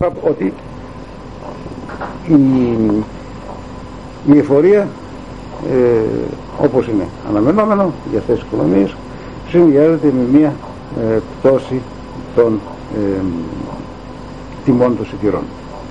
ότι η εφορία όπως είναι αναμενόμενο για αυτές τις οικονομίες συνδυάζεται με μια πτώση των τιμών των σιτηρών.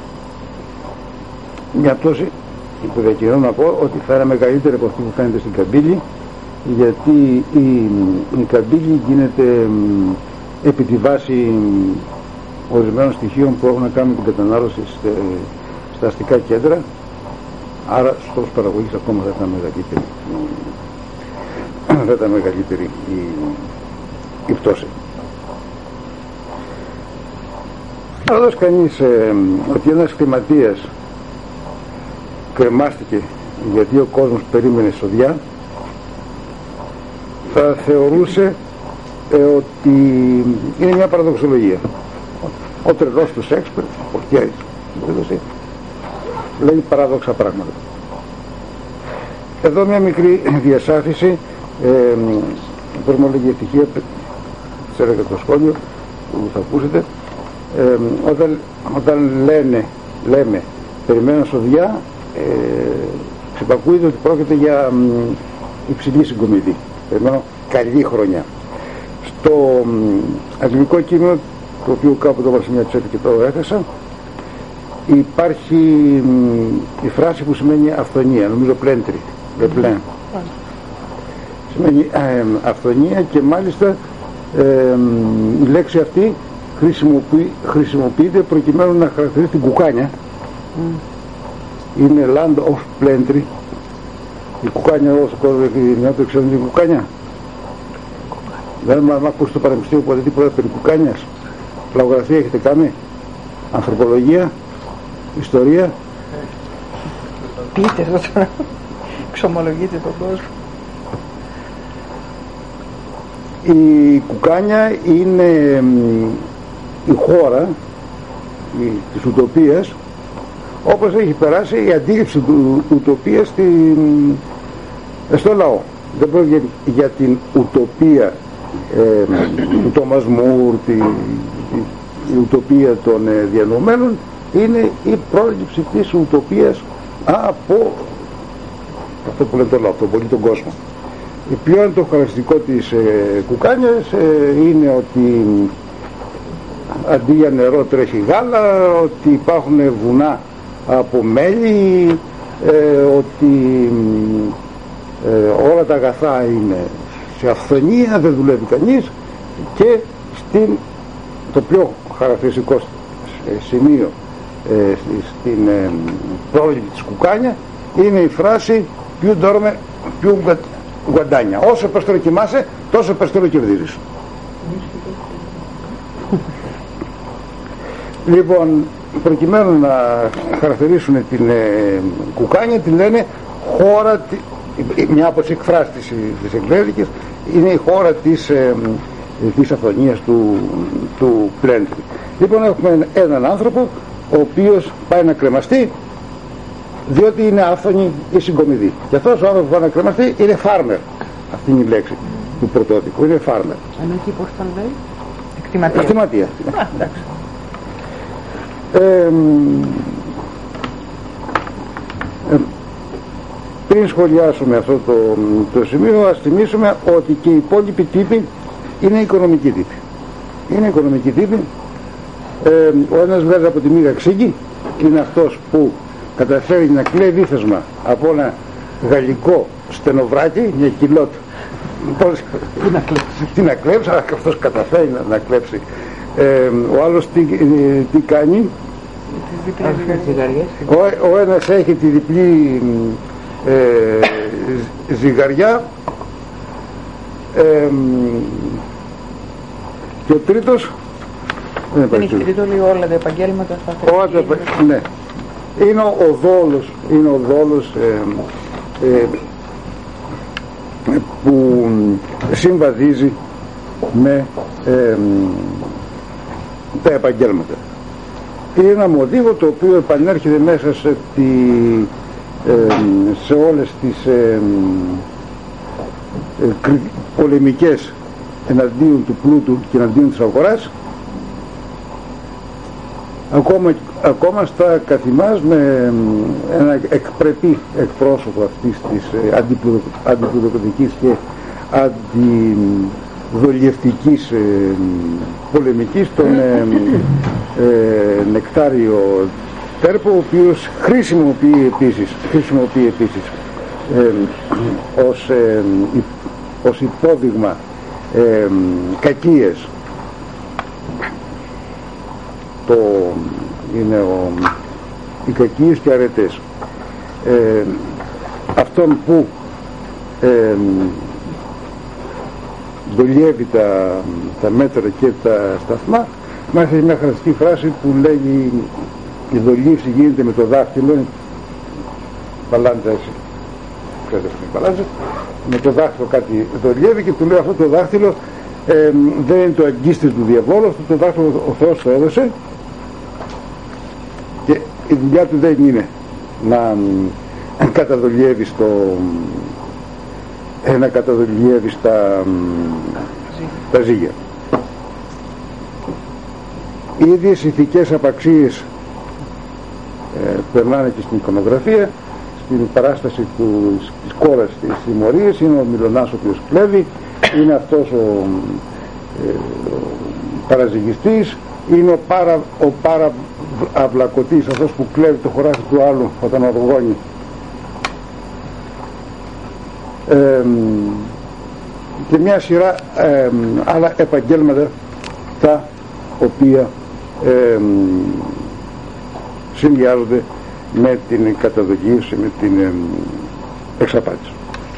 Μια πτώση που διακινώ να πω ότι θα είναι μεγαλύτερη από αυτή που φαίνεται στην καμπύλη, γιατί η καμπύλη γίνεται επί τη βάση ορισμένων στοιχείων που έχουν να κάνουν την κατανάλωση στα αστικά κέντρα, άρα στους παραγωγής ακόμα θα ήταν μεγαλύτερη, η πτώση. Θα δώσει κανείς ότι ένας κλιματίας κρεμάστηκε γιατί ο κόσμος περίμενε σοδιά, θα θεωρούσε ότι είναι μια παραδοξολογία. Ο τρελός του Σέξπιρ, ο Πορτιέρης, λέει παράδοξα πράγματα. Εδώ μια μικρή διασάφηση, όπως μου λέγει η ευτυχία, ξέρετε το σχόλιο που θα ακούσετε, όταν λέμε περιμένω σοδιά, ξεπακούεται ότι πρόκειται για υψηλή συγκομιδή. Περιμένω καλή χρονιά. Στο αγγλικό κείμενο, το οποίο κάπου το έβαλα σε μια τσέπη και το έθεσα, υπάρχει η φράση που σημαίνει αυθονία, νομίζω πλέντρι, πλέν. Σημαίνει αυθονία και μάλιστα η λέξη αυτή χρησιμοποιείται προκειμένου να χαρακτηρίσει την κουκάνια. Είναι land of plenty. Η κουκάνια όσο κόσμο δεν το ξέρουν την κουκάνια. Δεν μ' ακούσει το πανεπιστήμιο ποτέ τίποτα περί κουκάνιας. Λαογραφία έχετε κάνει? Ανθρωπολογία? Ιστορία? Πείτε εδώ τώρα. Ξομολογείτε τον κόσμο. Η κουκάνια είναι η χώρα της ουτοπίας, όπως έχει περάσει η αντίληψη του ουτοπίας στο λαό. Δεν πρόκειται για την ουτοπία του Τόμας Μουρ, η ουτοπία των διανομένων, είναι η πρόληψη της ουτοπίας από αυτό που λένε το λαό, τον πολύ τον κόσμο. Ποιο είναι το χαρακτηριστικό της κουκάνιας? Είναι ότι αντί για νερό τρέχει γάλα, ότι υπάρχουν βουνά από μέλι, ότι όλα τα αγαθά είναι σε αυθονία, δεν δουλεύει κανείς, και το πιο χαρακτηριστικό σημείο στην πρόληψη της κουκάνια είναι η φράση «Più dorme, più guadagna». Όσο περισσότερο κοιμάσαι, τόσο περισσότερο κερδίζεις. Λοιπόν, προκειμένου να χαρακτηρίσουν την κουκάνια, την λένε χώρα, μια από τις εκφράσεις της Εγγλέζικης, είναι η χώρα της αυθονίας του πλέντρη. Λοιπόν, έχουμε έναν άνθρωπο ο οποίος πάει να κρεμαστεί διότι είναι άφθονη ή συγκομιδή. Και αυτός ο άνθρωπος που πάει να κρεμαστεί είναι farmer. Αυτή είναι η λέξη του πρωτότυπου, είναι farmer. Ενώ εκεί πώς τον λέει? Εκτιματία. Εκτιματία. Εντάξει. Πριν σχολιάσουμε αυτό το σημείο, ας θυμίσουμε ότι και οι υπόλοιποι τύποι είναι οικονομικοί τύποι. Είναι οικονομικοί τύποι. Ο ένας βγάζει από τη μύγα ξύγκη, είναι αυτός που καταφέρει να κλέβει ύφεσμα από ένα γαλλικό στενοβράκι, μια κιλότ. Τι να κλέψει, αλλά αυτός καταφέρει να κλέψει. Ο άλλος τι κάνει? Ο ένας έχει τη διπλή ζυγαριά, και ο τρίτος δεν έχει τρίτο, λέει όλα τα επαγγέλματα θα ναι. Είναι ο δόλος που συμβαδίζει με τα επαγγέλματα. Είναι ένα μοτίβο το οποίο επανέρχεται μέσα σε όλες τις πολεμικές εναντίον του πλούτου και εναντίον της αγοράς, ακόμα στα καθημάς με ένα εκπρεπή εκπρόσωπο αυτής της αντιπλουδοκρατικής και αντιδολιευτικής πολεμικής, τον Νεκτάριο Τέρπο, ο οποίος χρησιμοποιεί επίσης ως υπόδειγμα κακίες είναι οι κακίες και αρετές αυτόν που δολιεύει τα μέτρα και τα σταθμά. Μάλιστα μια χαρακτηριστική φράση που λέγει η δολίευση γίνεται με το δάχτυλο, μπαλάντζα έτσι, ξέρετε αυτή η μπαλάντζα, με το δάχτυλο κάτι δολιεύει και του λέει αυτό το δάχτυλο δεν είναι το αγκίστρι του διαβόλου, αυτό το δάχτυλο ο Θεός το έδωσε και η δουλειά του δεν είναι να καταδολιεύει τα ζύγια. Οι ίδιες ηθικές απαξίες περνάνε και στην εικονογραφία. Στην παράσταση της κόρας της συμμορίας είναι ο Μιλωνάς ο οποίος κλέβει, είναι αυτός ο παραζυγιστής, είναι ο παρααυλακωτής, αυτός που κλέβει το χωράφι του άλλου όταν οργώνει. Και μια σειρά άλλα επαγγέλματα τα οποία συνδυάζονται με την καταδοκίωση, με την εξαπάτηση.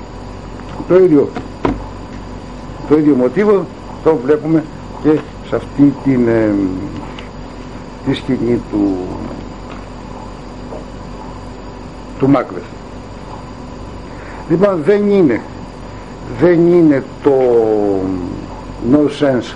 Το ίδιο μοτίβο το βλέπουμε και σε αυτή τη σκηνή του Μάκβεθ. Λοιπόν, δεν είναι το nonsense,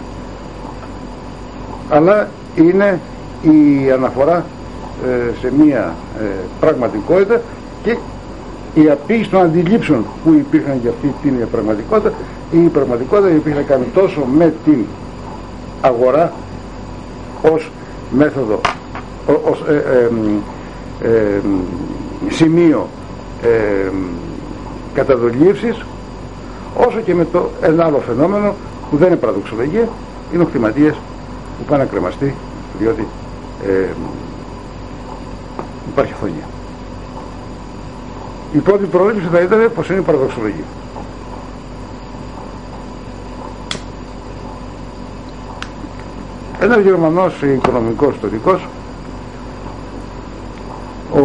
αλλά είναι η αναφορά σε μία πραγματικότητα και η απείληση των αντιλήψεων που υπήρχαν για αυτή την πραγματικότητα, η πραγματικότητα η οποία είχαν κάνει τόσο με την αγορά ως μέθοδο, ως σημείο καταδολίευσης, όσο και με το ένα άλλο φαινόμενο που δεν είναι παραδοξολογία, είναι ο κτηματίας που πάει να κρεμαστεί διότι υπάρχει φωνία. Η πρώτη πρόληψη θα ήταν πως είναι παραδοξολογία. Ένας Γερμανός οικονομικός ιστορικός, ο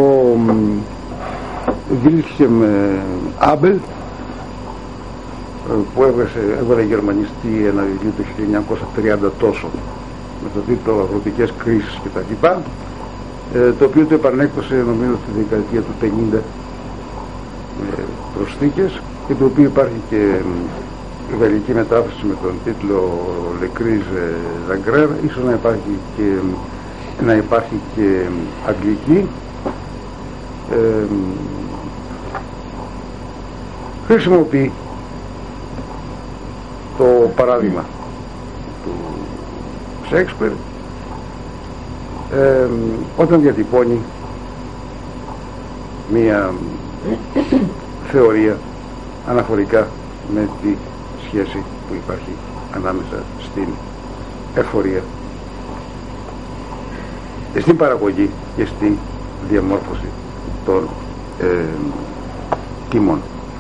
Βίλχεμ Άμπελ, που έβγαλε γερμανιστή ένα βιβλίο το 1930 τόσο με το τίτλο «Αγροτικές κρίσεις» κτλ., το οποίο το επανέκδωσε νομίζω στη δεκαετία του 50 με προσθήκες και το οποίο υπάρχει και γαλλική μετάφραση με τον τίτλο «Le crise d'Agrère», ίσως να υπάρχει και αγγλική. Χρησιμοποιεί το παράδειγμα του Σέξπιρ όταν διατυπώνει μία θεωρία αναφορικά με τη σχέση που υπάρχει ανάμεσα στην εφορία, στην παραγωγή και στη διαμόρφωση των τιμών.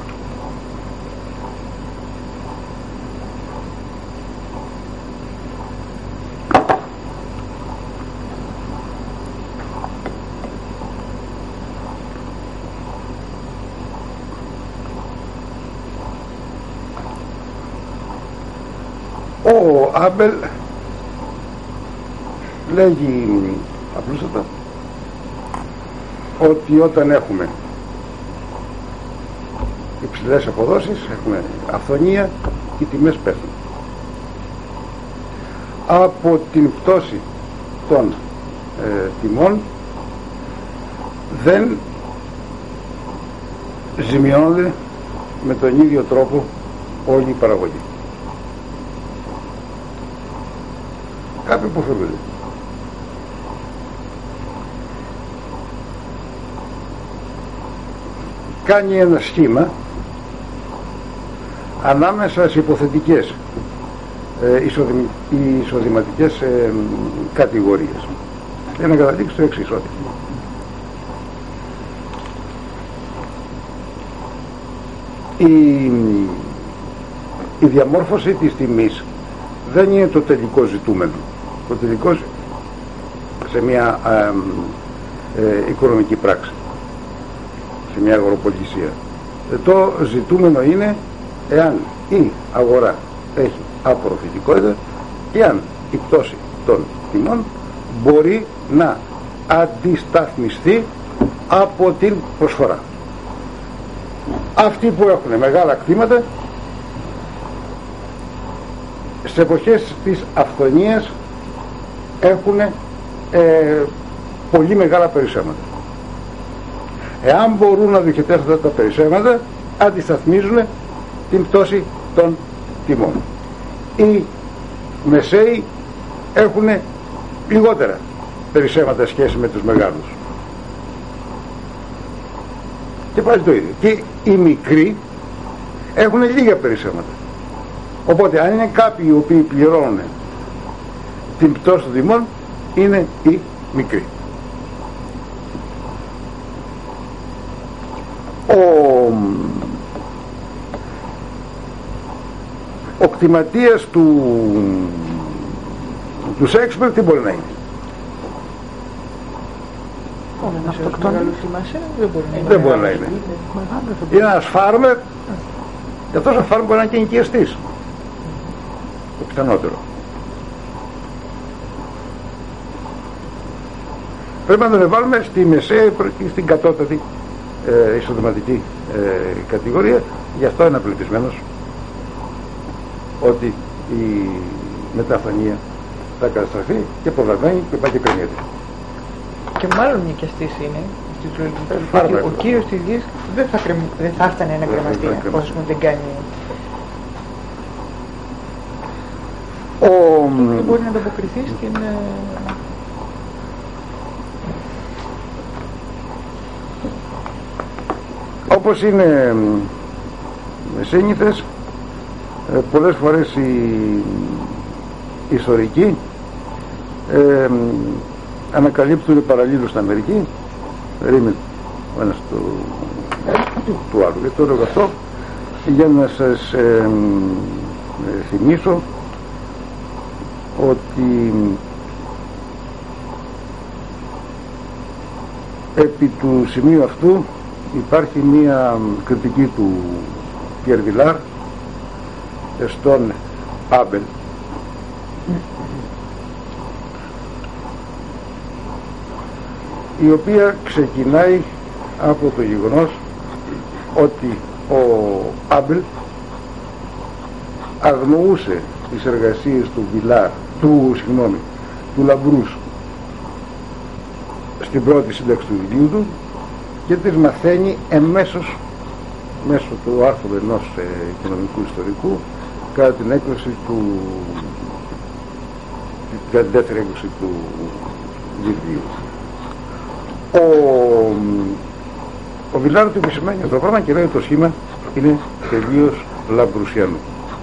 Ο Άμπελ λέγει απλούστατα ότι όταν έχουμε υψηλές αποδόσεις, έχουμε αυθονία, οι τιμές πέφτουν. Από την πτώση των τιμών δεν ζημιώνονται με τον ίδιο τρόπο όλη η παραγωγή. Κάποιοι υποφελούνται. κάνει ένα σχήμα ανάμεσα σε υποθετικές εισοδηματικές κατηγορίες, για να καταλήξει το εξής, ότι η διαμόρφωση της τιμής δεν είναι το τελικό ζητούμενο. Το τελικό σε μια οικονομική πράξη, σε μια αγοροπολισία, το ζητούμενο είναι εάν η αγορά έχει απορροφητικότητα και αν η πτώση των τιμών μπορεί να αντισταθμιστεί από την προσφορά. Αυτοί που έχουν μεγάλα κτήματα σε εποχές της αυθονίας έχουν πολύ μεγάλα περισσέματα. Εάν μπορούν να διοχετεύσουν αυτά τα περισσέματα, αντισταθμίζουν την πτώση των τιμών. Οι μεσαίοι έχουν λιγότερα περισσέματα σχέση με τους μεγάλους. Και πάλι το ίδιο. Και οι μικροί έχουν λίγα περισσέματα. Οπότε αν είναι κάποιοι οι οποίοι πληρώνουν την πτώση των τιμών, είναι οι μικροί. Ο κτηματίας του Σέξπιρ τι μπορεί να είναι? Δεν μπορεί να είναι. Είναι ένας φάρμερ, και αυτός ο φάρμερ μπορεί να είναι και ενοικιαστής, το πιθανότερο. Πρέπει να τον βάλουμε στη μεσαία ή στην κατώτατη εισοδηματική κατηγορία. Γι' αυτό είναι απελπισμένος ότι η μεταφανία θα καταστραφεί και προλαβαίνει και πάει και κρίνεται. Και μάλλον νοικιαστής είναι. Ο κύριος της γης δεν θα έφτανε να κρεμαστεί όσο δεν κάνει. Δεν μπορεί να ανταποκριθεί στην... Όπως είναι σύνηθες, πολλές φορές οι ιστορικοί ανακαλύπτουν παραλλήλους στην Αμερική, ρήμη ο ένας του άλλου. Και το λέω αυτό για να σας θυμίσω ότι επί του σημείου αυτού υπάρχει μία κριτική του Πιέρ Βιλάρ στον Άμπελ, η οποία ξεκινάει από το γεγονός ότι ο Άμπελ αγνοούσε τις εργασίες του Βιλάρ, του Λαμπρούς στην πρώτη σύνταξη του βιβλίου του και τις μαθαίνει εμέσως μέσω του άρθρου ενός οικονομικού ιστορικού κατά την έκδοση κατά την δεύτερη έκδοση του βιβλίου. Ο Βιλάρ του επισημαίνει αυτό το πράγμα και λέει ότι το σχήμα είναι τελείως λαμπρουσιανό.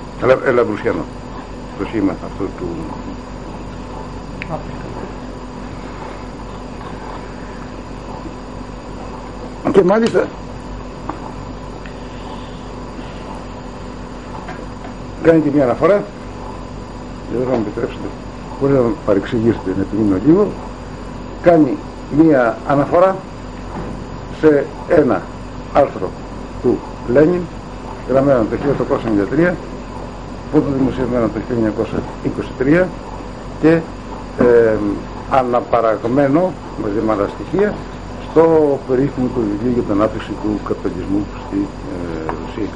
Το σχήμα αυτό του... Και μάλιστα κάνει και μια αναφορά, δεν θα μου επιτρέψετε, μπορεί να παρεξηγήσετε, να επιμείνω λίγο, κάνει μια αναφορά σε ένα άρθρο του Λένιν γραμμένο το 1893, που το δημοσιευμένο το 1923 και αναπαραγμένο μαζί με άλλα στοιχεία στο περίφημο του βιβλίου για την ανάπτυξη του καπιταλισμού στη Ρωσία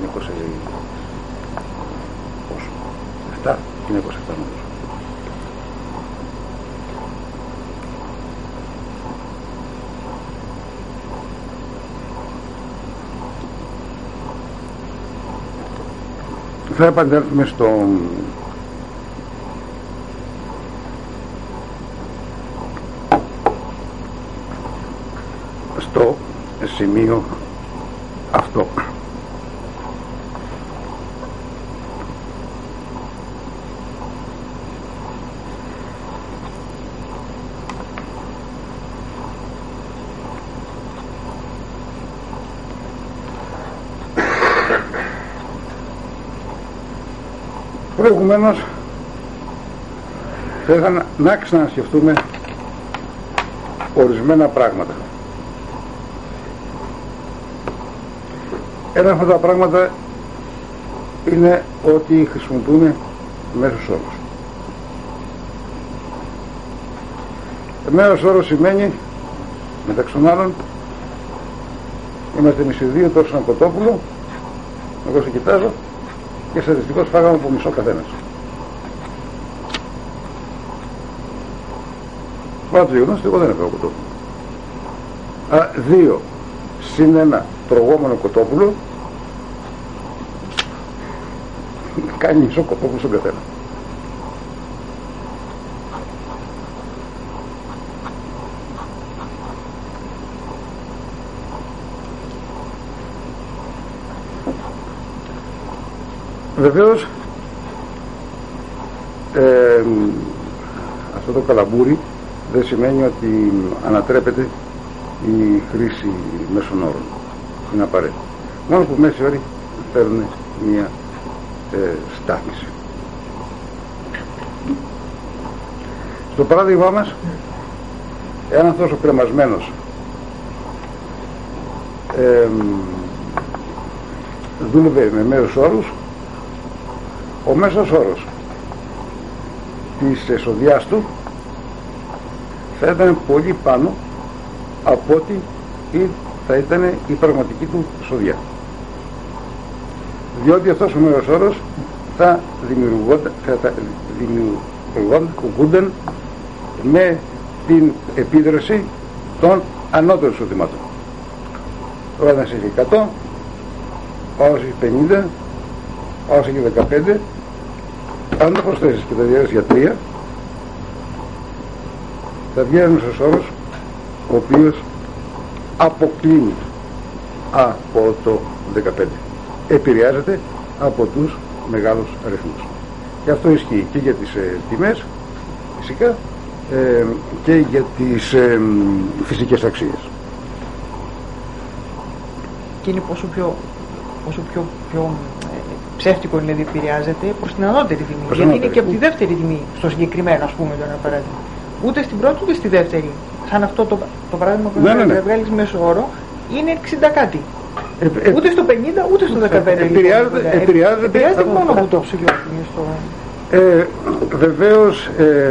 1907. Θα επανέλθουμε στο σημείο αυτό. Προηγουμένως θα ήθελα να ξανασκεφτούμε ορισμένα πράγματα. Ένα από αυτά τα πράγματα είναι ότι χρησιμοποιούμε μέσους όρους. Μέσος όρος σημαίνει, μεταξύ των άλλων, είμαστε εμείς οι δύο, τόσο ένα κοτόπουλο, εγώ σε κοιτάζω και στατιστικώς φάγαμε από μισό καθένας. Παρά το γεγονός ότι εγώ δεν έφαγα κοτόπουλο. Άρα 2 συν 1 τρογόμενο κοτόπουλο κάνει μισό κοτόπουλο στον καθένα. Βεβαίως αυτό το καλαμπούρι δεν σημαίνει ότι ανατρέπεται η χρήση μέσων όρων. Είναι απαραίτητο. Μόνο που μέσοι όροι φέρουν μια στάθμιση. Στο παράδειγμά μας, εάν αυτός ο κρεμασμένος δούλευε με μέσους όρους, ο μέσος όρος της εσοδιάς του θα ήταν πολύ πάνω από ό,τι θα ήταν η πραγματική του εσοδιά. Διότι αυτός ο μέσος όρος θα δημιουργούνταν με την επίδραση των ανώτερων εισοδημάτων. Ο ένας έχει 100, ο άλλος έχει 50, ο άλλος έχει 15. Αν το προσθέσεις και τα διάρκειες για 3, θα βγει ένας μέσος όρος ο οποίος αποκλίνει από το 15. Επηρεάζεται από τους μεγάλους αριθμούς. Και αυτό ισχύει και για τις τιμές φυσικά και για τις φυσικές αξίες. Και είναι πόσο πιο ψεύτικο δηλαδή επηρεάζεται προς την ανώτερη τιμή. Γιατί είναι και από τη δεύτερη τιμή στο συγκεκριμένο, ας πούμε, το ένα παράδειγμα. Ούτε στην πρώτη ούτε στη δεύτερη. Σαν αυτό το παράδειγμα που θα βγάλεις μέσο όρο είναι 60 κάτι. Ούτε στο 50 ούτε στο 15. Επηρεάζεται μόνο από το ψηλό. Βεβαίως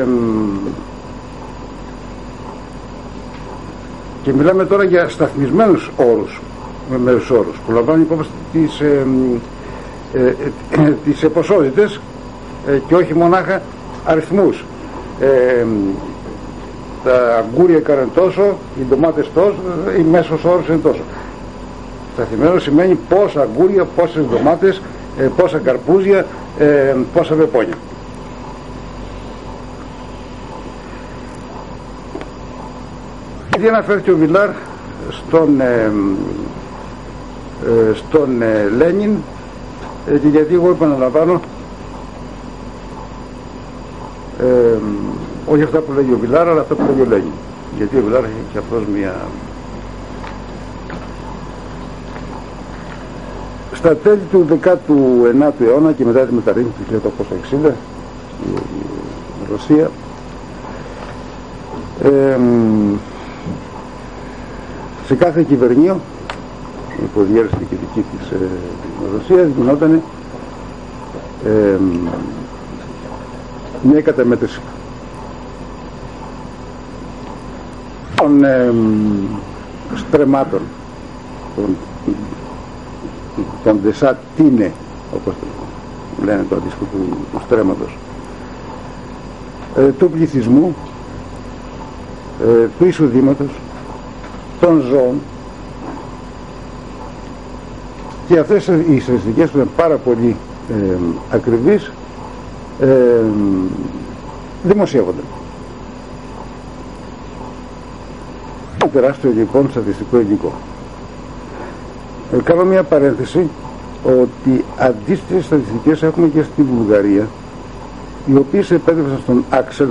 και μιλάμε τώρα για σταθμισμένους όρους, με μέσους όρους που λαμβάνουν υπόψη τις ποσότητες και όχι μονάχα αριθμούς. Τα αγκούρια έκαναν τόσο, οι ντομάτες τόσο, η μέσος όρος είναι τόσο. Σταθμισμένο σημαίνει πόσα αγκούρια, πόσες ντομάτες, πόσα καρπούζια, πόσα βεπόνια. Γιατί αναφέρθηκε ο Βιλάρ στον Λένιν και γιατί εγώ επαναλαμβάνω όχι αυτά που λέγει ο Βιλάρ αλλά αυτά που λέγει ο Λένιν, γιατί ο Βιλάρ έχει και αυτός μια... Στα τέλη του 19ου αιώνα και μετά τη μεταρρύθμιση του 1860 η Ρωσία σε κάθε κυβερνείο υπό διέρεση και δική της Ρωσίας γινόταν μια καταμέτρηση των στρεμμάτων των δεσάτινε, όπως λένε το αντίστοιχο του στρέμματος, του πληθυσμού, του εισοδήματος, των ζώων, και αυτές οι στατιστικές που είναι πάρα πολύ ακριβείς δημοσιεύονται. Ένα τεράστιο λοιπόν στατιστικό υλικό. Κάνω μια παρένθεση ότι αντίστοιχες στατιστικές έχουμε και στη Βουλγαρία, οι οποίες επέτρεψαν στον Άξελ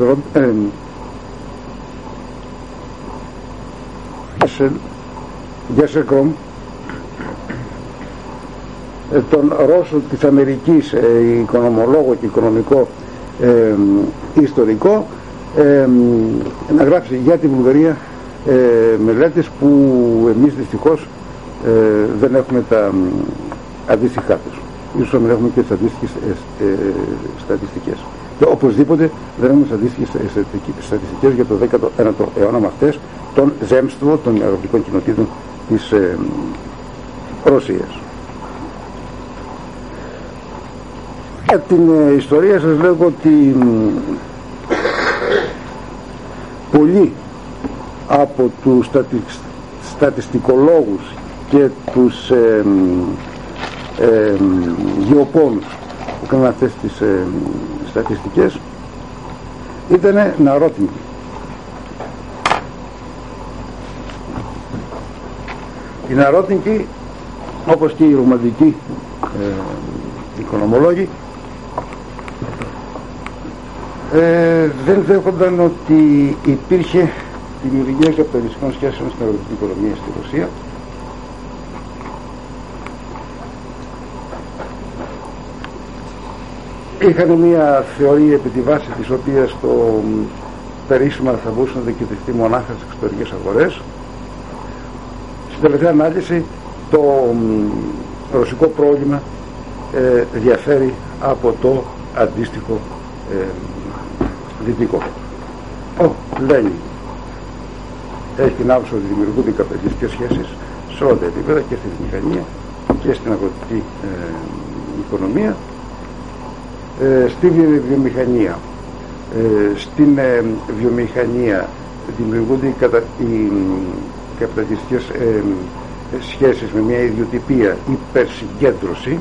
Γκέσσεκρομ, τον Ρώσο της Αμερικής, οικονομολόγο και οικονομικό ιστορικό, να γράψει για τη Βουλγαρία μελέτες που εμείς δυστυχώς δεν έχουμε τα αντίστοιχά τους. Ίσως να μην έχουμε και τις αντίστοιχες στατιστικές. Και οπωσδήποτε δεν έχουμε τις αντίστοιχες στατιστικές για το 19ο αιώνα με αυτές των ζέμστβο των αγροτικών κοινοτήτων της Ρωσίας. Για την ιστορία σας λέγω ότι πολλοί από τους στατιστικολόγους και τους γεωπόνους που κάνουν αυτές τις στατιστικές ήταν ναρότιμοι. Οι ναρότιμοι, όπως και οι ρομαντικοί οικονομολόγοι, δεν δέχονταν ότι υπήρχε δημιουργία καπιταλιστικών σχέσεων στην αγροτική οικονομία στη Ρωσία. Είχαν μια θεωρία επί τη βάση της οποίας το περίσσημα θα μπορούσε να διοικητευτεί μονάχα στις εξωτερικές αγορές. Στην τελευταία ανάλυση το ρωσικό πρόβλημα διαφέρει από το αντίστοιχο δυτικό. Ο Λένιν έχει την άποψη ότι δημιουργούνται καπιταλιστικές σχέσεις σε όλα τα επίπεδα, και στη μηχανία και στην αγροτική οικονομία, στη βιομηχανία. Στην βιομηχανία δημιουργούνται οι καπιταλιστικές σχέσεις με μια ιδιοτυπία υπερσυγκέντρωση.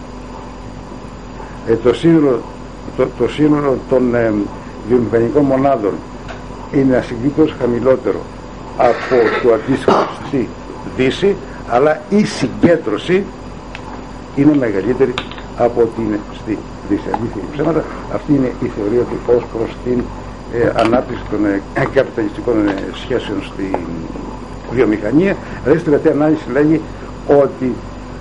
Το σύνολο των βιομηχανικών μονάδων είναι ασυγκρίτως χαμηλότερο από το αντίστοιχο στη Δύση, αλλά η συγκέντρωση είναι μεγαλύτερη από ότι είναι στη Δύση. Αλήθεια ή ψέματα, αυτή είναι η θεωρία του ως προς την ανάπτυξη των καπιταλιστικών σχέσεων στη βιομηχανία. Δηλαδή στην τελευταία ανάλυση λέγει ότι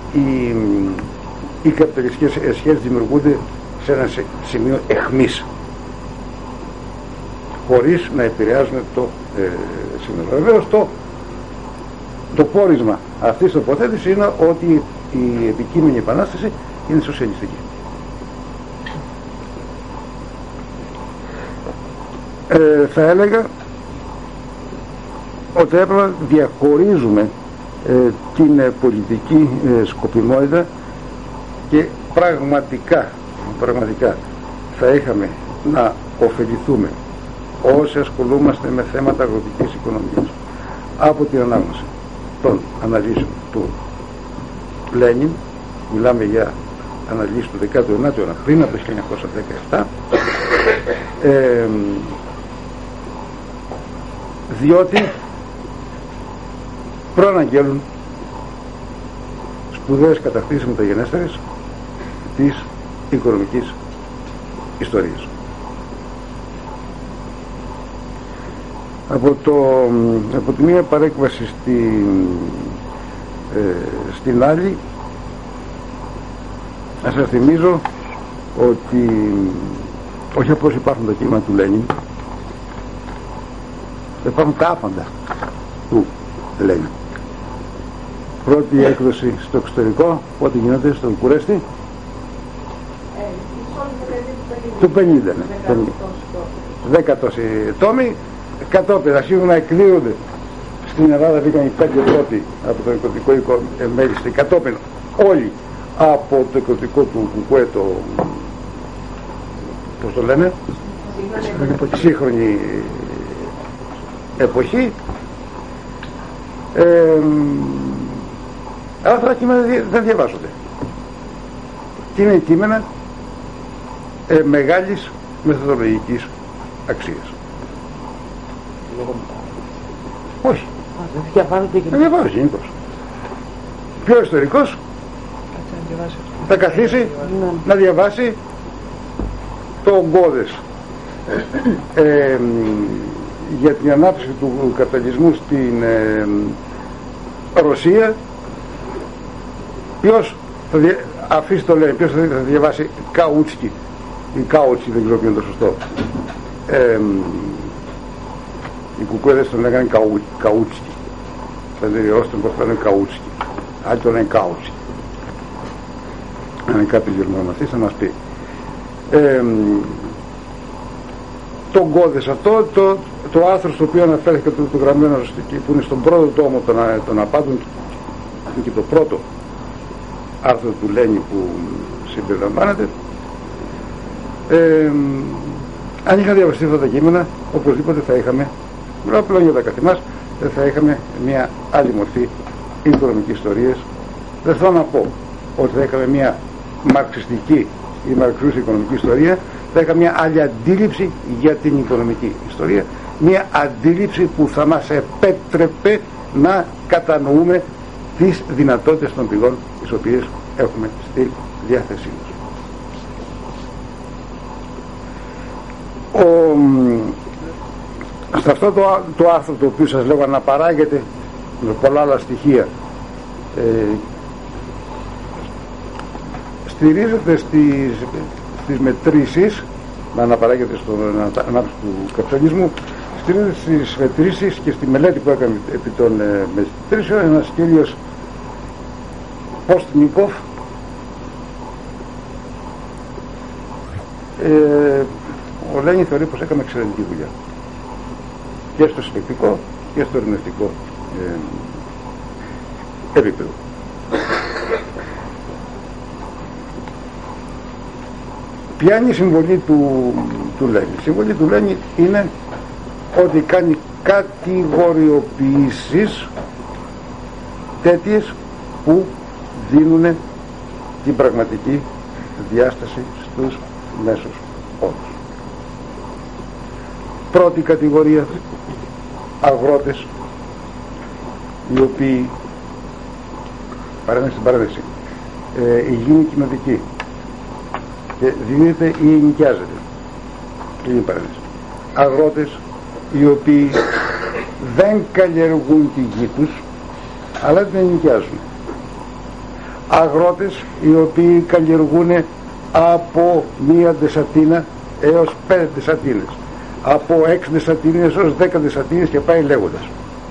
οι καπιταλιστικές σχέσεις δημιουργούνται σε ένα σημείο αιχμής, χωρίς να επηρεάζουν το σύνολο. Βεβαίως το πόρισμα αυτής της τοποθέτησης είναι ότι η επικείμενη επανάσταση είναι σοσιαλιστική. Θα έλεγα ότι έπρεπε να διαχωρίζουμε την πολιτική σκοπιμότητα, και πραγματικά θα είχαμε να ωφεληθούμε όσοι ασχολούμαστε με θέματα αγροτικής οικονομίας από την ανάγνωση των αναλύσεων του Λένιν. Μιλάμε για αναλύσεις του 19ου αιώνα, πριν από το 1917, διότι προαναγγέλουν σπουδαίες κατακτήσεις μεταγενέστερες της οικονομικής ιστορίας. Από τη μία παρέκβαση στην άλλη, να σας θυμίζω ότι όχι απλώς υπάρχουν τα κείμενα του Λένιν, υπάρχουν τα άπαντα του Λένιν. Πρώτη έκδοση στο εξωτερικό, πότε γίνεται, στο Βουκουρέστι, του 50, ναι. 10 τόσοι τόμοι. Κατόπιν αρχίζουν να εκδίδονται στην Ελλάδα. Βγήκαν οι 5 πρώτοι από το εκδοτικό μέλιστη, κατόπιν όλοι από το εκδοτικό του Κουκουέ, το πώς το λένε, σύγχρονη εποχή. Αλλά αυτά τα κείμενα δεν διαβάζονται και είναι κείμενα μεγάλης μεθοδολογικής αξίας. Όχι. Δεν διαβάζονται και δεν διαβάζονται γενικώς. πιο ιστορικός θα καθίσει να διαβάσει το Ογκώδες για την ανάπτυξη του καπιταλισμού στην Ρωσία. Ποιος θα αφήσει το λένε, ποιος θα διαβάσει Καούτσκι ή Κάουτσι, δεν ξέρω ποιο είναι το σωστό. Οι κουκούεδες τον λέγανε Καούτσκι, δηλαδή οι Ρώσοι τον λένε Καούτσκι, άλλοι τον λένε Κάουτσι. Αν είναι κάποιος γερμανομαθής θα μας πει. Το Ογκώδες αυτό, το άρθρο στο οποίο αναφέρθηκε το γραμμένο που είναι στον πρώτο τόμο των απάντων και το πρώτο άρθρο του Λένι που συμπεριλαμβάνεται, αν είχα διαβαστεί αυτά τα κείμενα, οπωσδήποτε θα είχαμε, μιλάω πλέον για τα καθημάς, θα είχαμε μια άλλη μορφή οικονομικής ιστορίας. Δεν θέλω να πω ότι θα είχαμε μια μαρξιστική ή μαρξιστική οικονομική ιστορία, θα είχαμε μια άλλη αντίληψη για την οικονομική ιστορία, μια αντίληψη που θα μας επέτρεπε να κατανοούμε τις δυνατότητες των πηγών τις οποίες έχουμε στη διάθεσή μας. Σε αυτό το άρθρο το οποίο σας λέγω αναπαράγεται με πολλά άλλα στοιχεία, στηρίζεται στις μετρήσεις, να αναπαράγεται στον ανάπτυξη του καπιταλισμού, στηρίζεται στις μετρήσεις και στη μελέτη που έκανε επί των μετρήσεων ένας κύριος Ποστνίκοφ, ο Λένιν θεωρεί πως έκανε εξαιρετική δουλειά και στο συλλεκτικό και στο ερμηνευτικό επίπεδο. Ποια είναι η συμβολή του Λένιν? Η συμβολή του Λένιν είναι ότι κάνει κατηγοριοποιήσεις τέτοιες που δίνουν την πραγματική διάσταση στους μέσους όρους. Πρώτη κατηγορία, αγρότες, οι οποίοι παρένθεση η γη είναι κοινοτική και δίνεται ή ενοικιάζεται. Είναι παρένθεση. Αγρότες οι οποίοι δεν καλλιεργούν τη γη τους αλλά την ενοικιάζουν. Αγρότες οι οποίοι καλλιεργούν από 1 δεσσατίνα έως 5 δεσσατίνες, από 6 δεσσατίνες έως 10 δεσσατίνες και πάει λέγοντας.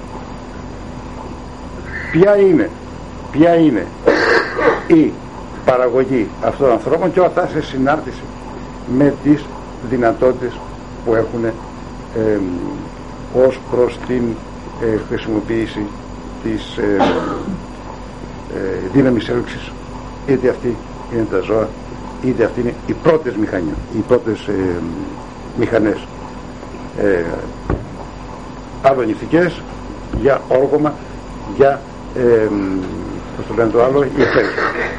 Ποια είναι η παραγωγή αυτών των ανθρώπων και όλα αυτά σε συνάρτηση με τις δυνατότητες που έχουν ως προς την χρησιμοποίηση της δύναμης έλξης, είτε αυτή είναι τα ζώα είτε αυτή είναι οι πρώτες μηχανές αγωνιστικές για όργωμα, για πώς το λένε το άλλο, η εφέλξη.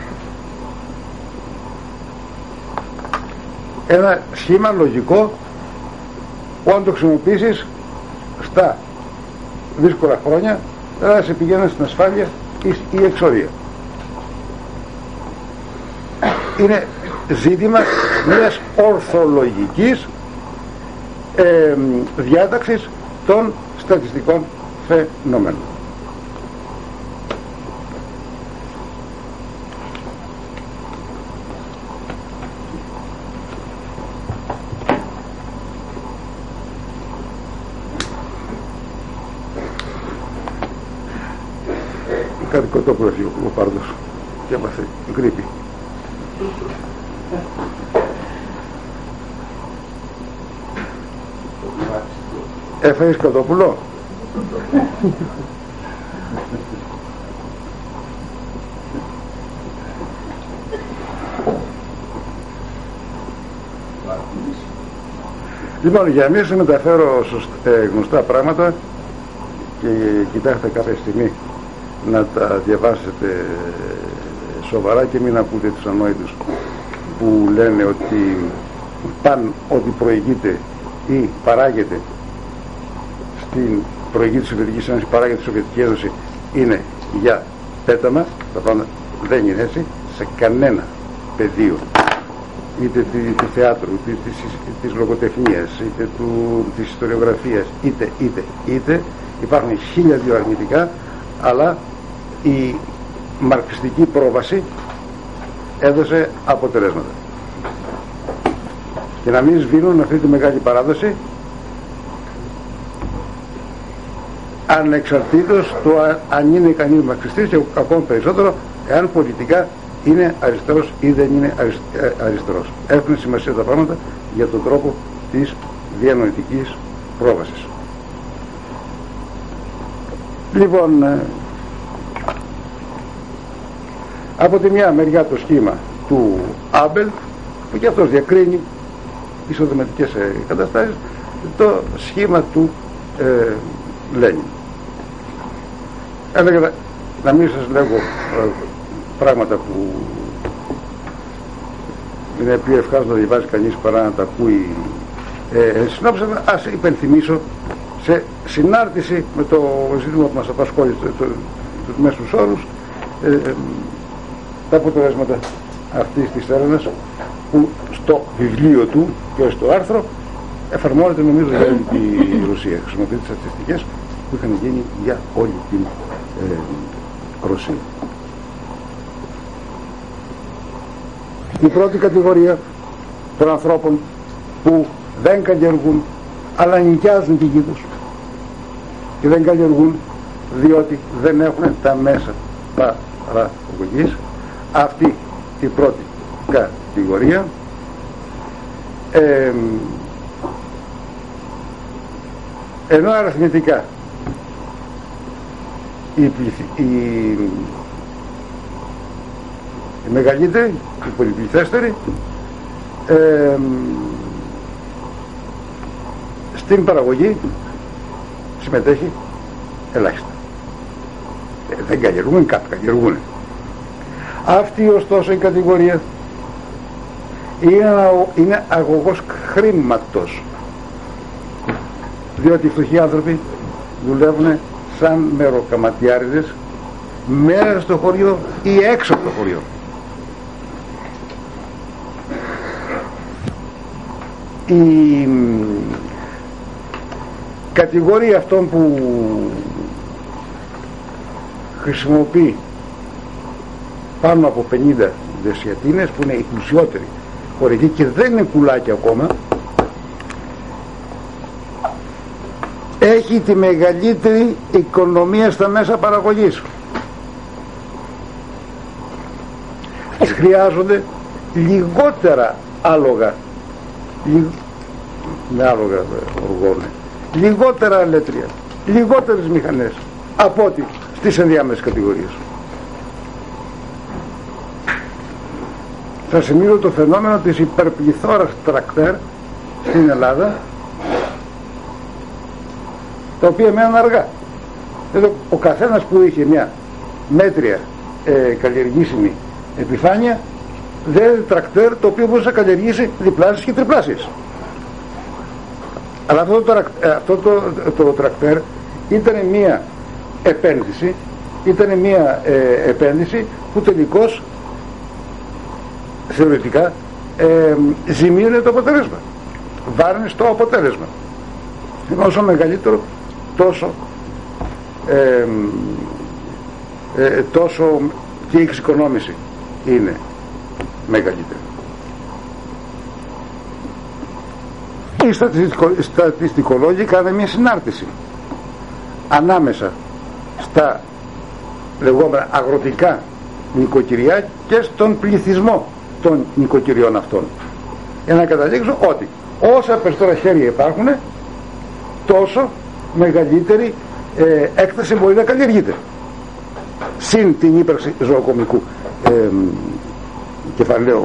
Ένα σχήμα λογικό που αν το χρησιμοποιήσεις στα δύσκολα χρόνια θα σε πηγαίνουν στην ασφάλεια ή εξορία. Είναι ζήτημα μιας ορθολογικής διάταξης των στατιστικών φαινομένων. Κάτι κοτόπουλο ο Πάρδος και έμαθε γρήπη. Έφερες κοτόπουλο? Λοιπόν, για να μην σας μεταφέρω γνωστά πράγματα και κοιτάξτε κάθε στιγμή να τα διαβάσετε σοβαρά και μην ακούτε τους ανόητους που λένε ότι προηγείται ή παράγεται στην προηγή της Σοβιετικής Ένωσης, παράγεται στη Σοβιετική Ένωση είναι για 5 πέταμα, τα πράγματα δεν είναι έτσι σε κανένα πεδίο, είτε του θεάτρου, είτε της λογοτεχνίας, είτε της ιστοριογραφίας, είτε υπάρχουν 1002 αρνητικά, αλλά η μαρξιστική πρόβαση έδωσε αποτελέσματα. Και να μην σβήνουν αυτή τη μεγάλη παράδοση, ανεξαρτήτως του αν είναι κανείς μαρξιστής, και ακόμα περισσότερο εάν πολιτικά είναι αριστερός ή δεν είναι αριστερός. Έχουν σημασία τα πράγματα για τον τρόπο της διανοητικής πρόβασης. Λοιπόν, από τη μια μεριά το σχήμα του Άμπελ, που και αυτός διακρίνει ισοδηματικές καταστάσεις, το σχήμα του Λένιν. Έλεγα να μην σας λέγω πράγματα που είναι πιο ευχάριστο να διαβάζει κανείς παρά να τα ακούει συνόψεις. Ας υπενθυμίσω σε συνάρτηση με το ζήτημα που μας απασχόλει τους μέσους όρους τα αποτελέσματα αυτής της έρευνας, που στο βιβλίο του και στο άρθρο εφαρμόζεται νομίζω για όλη τη Ρωσία. Χρησιμοποιεί τις στατιστικές που είχαν γίνει για όλη την Ρωσία. Η πρώτη κατηγορία των ανθρώπων που δεν καλλιεργούν αλλά νοικιάζουν τη γη τους, και δεν καλλιεργούν διότι δεν έχουν τα μέσα παραγωγής, αυτή η πρώτη κατηγορία ενώ αριθμητικά η μεγαλύτερη, η πολυπληθέστερη, στην παραγωγή συμμετέχει ελάχιστα. Δεν καλλιεργούν κάτι, καλλιεργούν. Αυτή ωστόσο η κατηγορία είναι αγωγός χρήματος, διότι οι φτωχοί άνθρωποι δουλεύουν σαν μεροκαματιάριδες μέσα στο χωριό ή έξω από το χωριό. Η κατηγορία αυτών που χρησιμοποιεί πάνω από 50 δεσιατίνες, που είναι οι πλουσιότεροι χωρικοί και δεν είναι κουλάκια ακόμα, έχει τη μεγαλύτερη οικονομία στα μέσα παραγωγής. Χρειάζονται λιγότερα άλογα, με άλογα οργώνε, λιγότερα αλέτρια, λιγότερες μηχανές από ό,τι στις ενδιάμεσες κατηγορίες. Θα σημειώσω το φαινόμενο της υπερπληθώρας τρακτέρ στην Ελλάδα, τα οποία μένουν αργά. Εδώ ο καθένας που είχε μια μέτρια καλλιεργήσιμη επιφάνεια δεν τρακτέρ το οποίο μπορούσε να καλλιεργήσει διπλάσιες και τριπλάσιες. Αλλά αυτό το τρακτέρ ήταν μια επένδυση, που τελικώς θεωρητικά ζημίωνε το αποτέλεσμα, βάρνει στο αποτέλεσμα. Όσο μεγαλύτερο τόσο και η εξοικονόμηση είναι μεγαλύτερη. Οι στατιστικολόγοι κάνουν μια συνάρτηση ανάμεσα στα λεγόμενα αγροτικά νοικοκυριά και στον πληθυσμό των νοικοκυριών αυτών, για να καταλήξω ότι όσα περισσότερα χέρια υπάρχουν, τόσο μεγαλύτερη έκταση μπορεί να καλλιεργείται, συν την ύπαρξη ζωοκομικού κεφαλαίου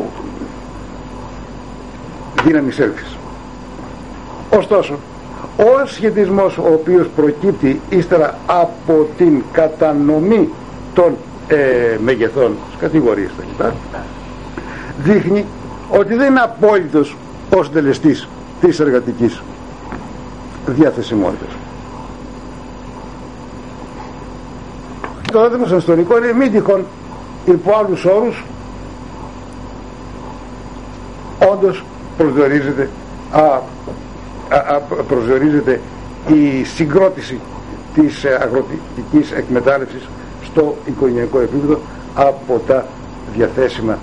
δύναμης έλξης. Ωστόσο, ο σχετισμός ο οποίος προκύπτει ύστερα από την κατανομή των μεγεθών στις κατηγορίες κτλ. Δείχνει ότι δεν είναι απόλυτος ο συντελεστής της εργατικής διαθεσιμότητας. το δεύτερο στον ιστορικό είναι μην τυχόν υπό άλλους όρους όντως προσδιορίζεται η συγκρότηση της αγροτικής εκμετάλλευσης στο οικογενειακό επίπεδο από τα διαθέσιμα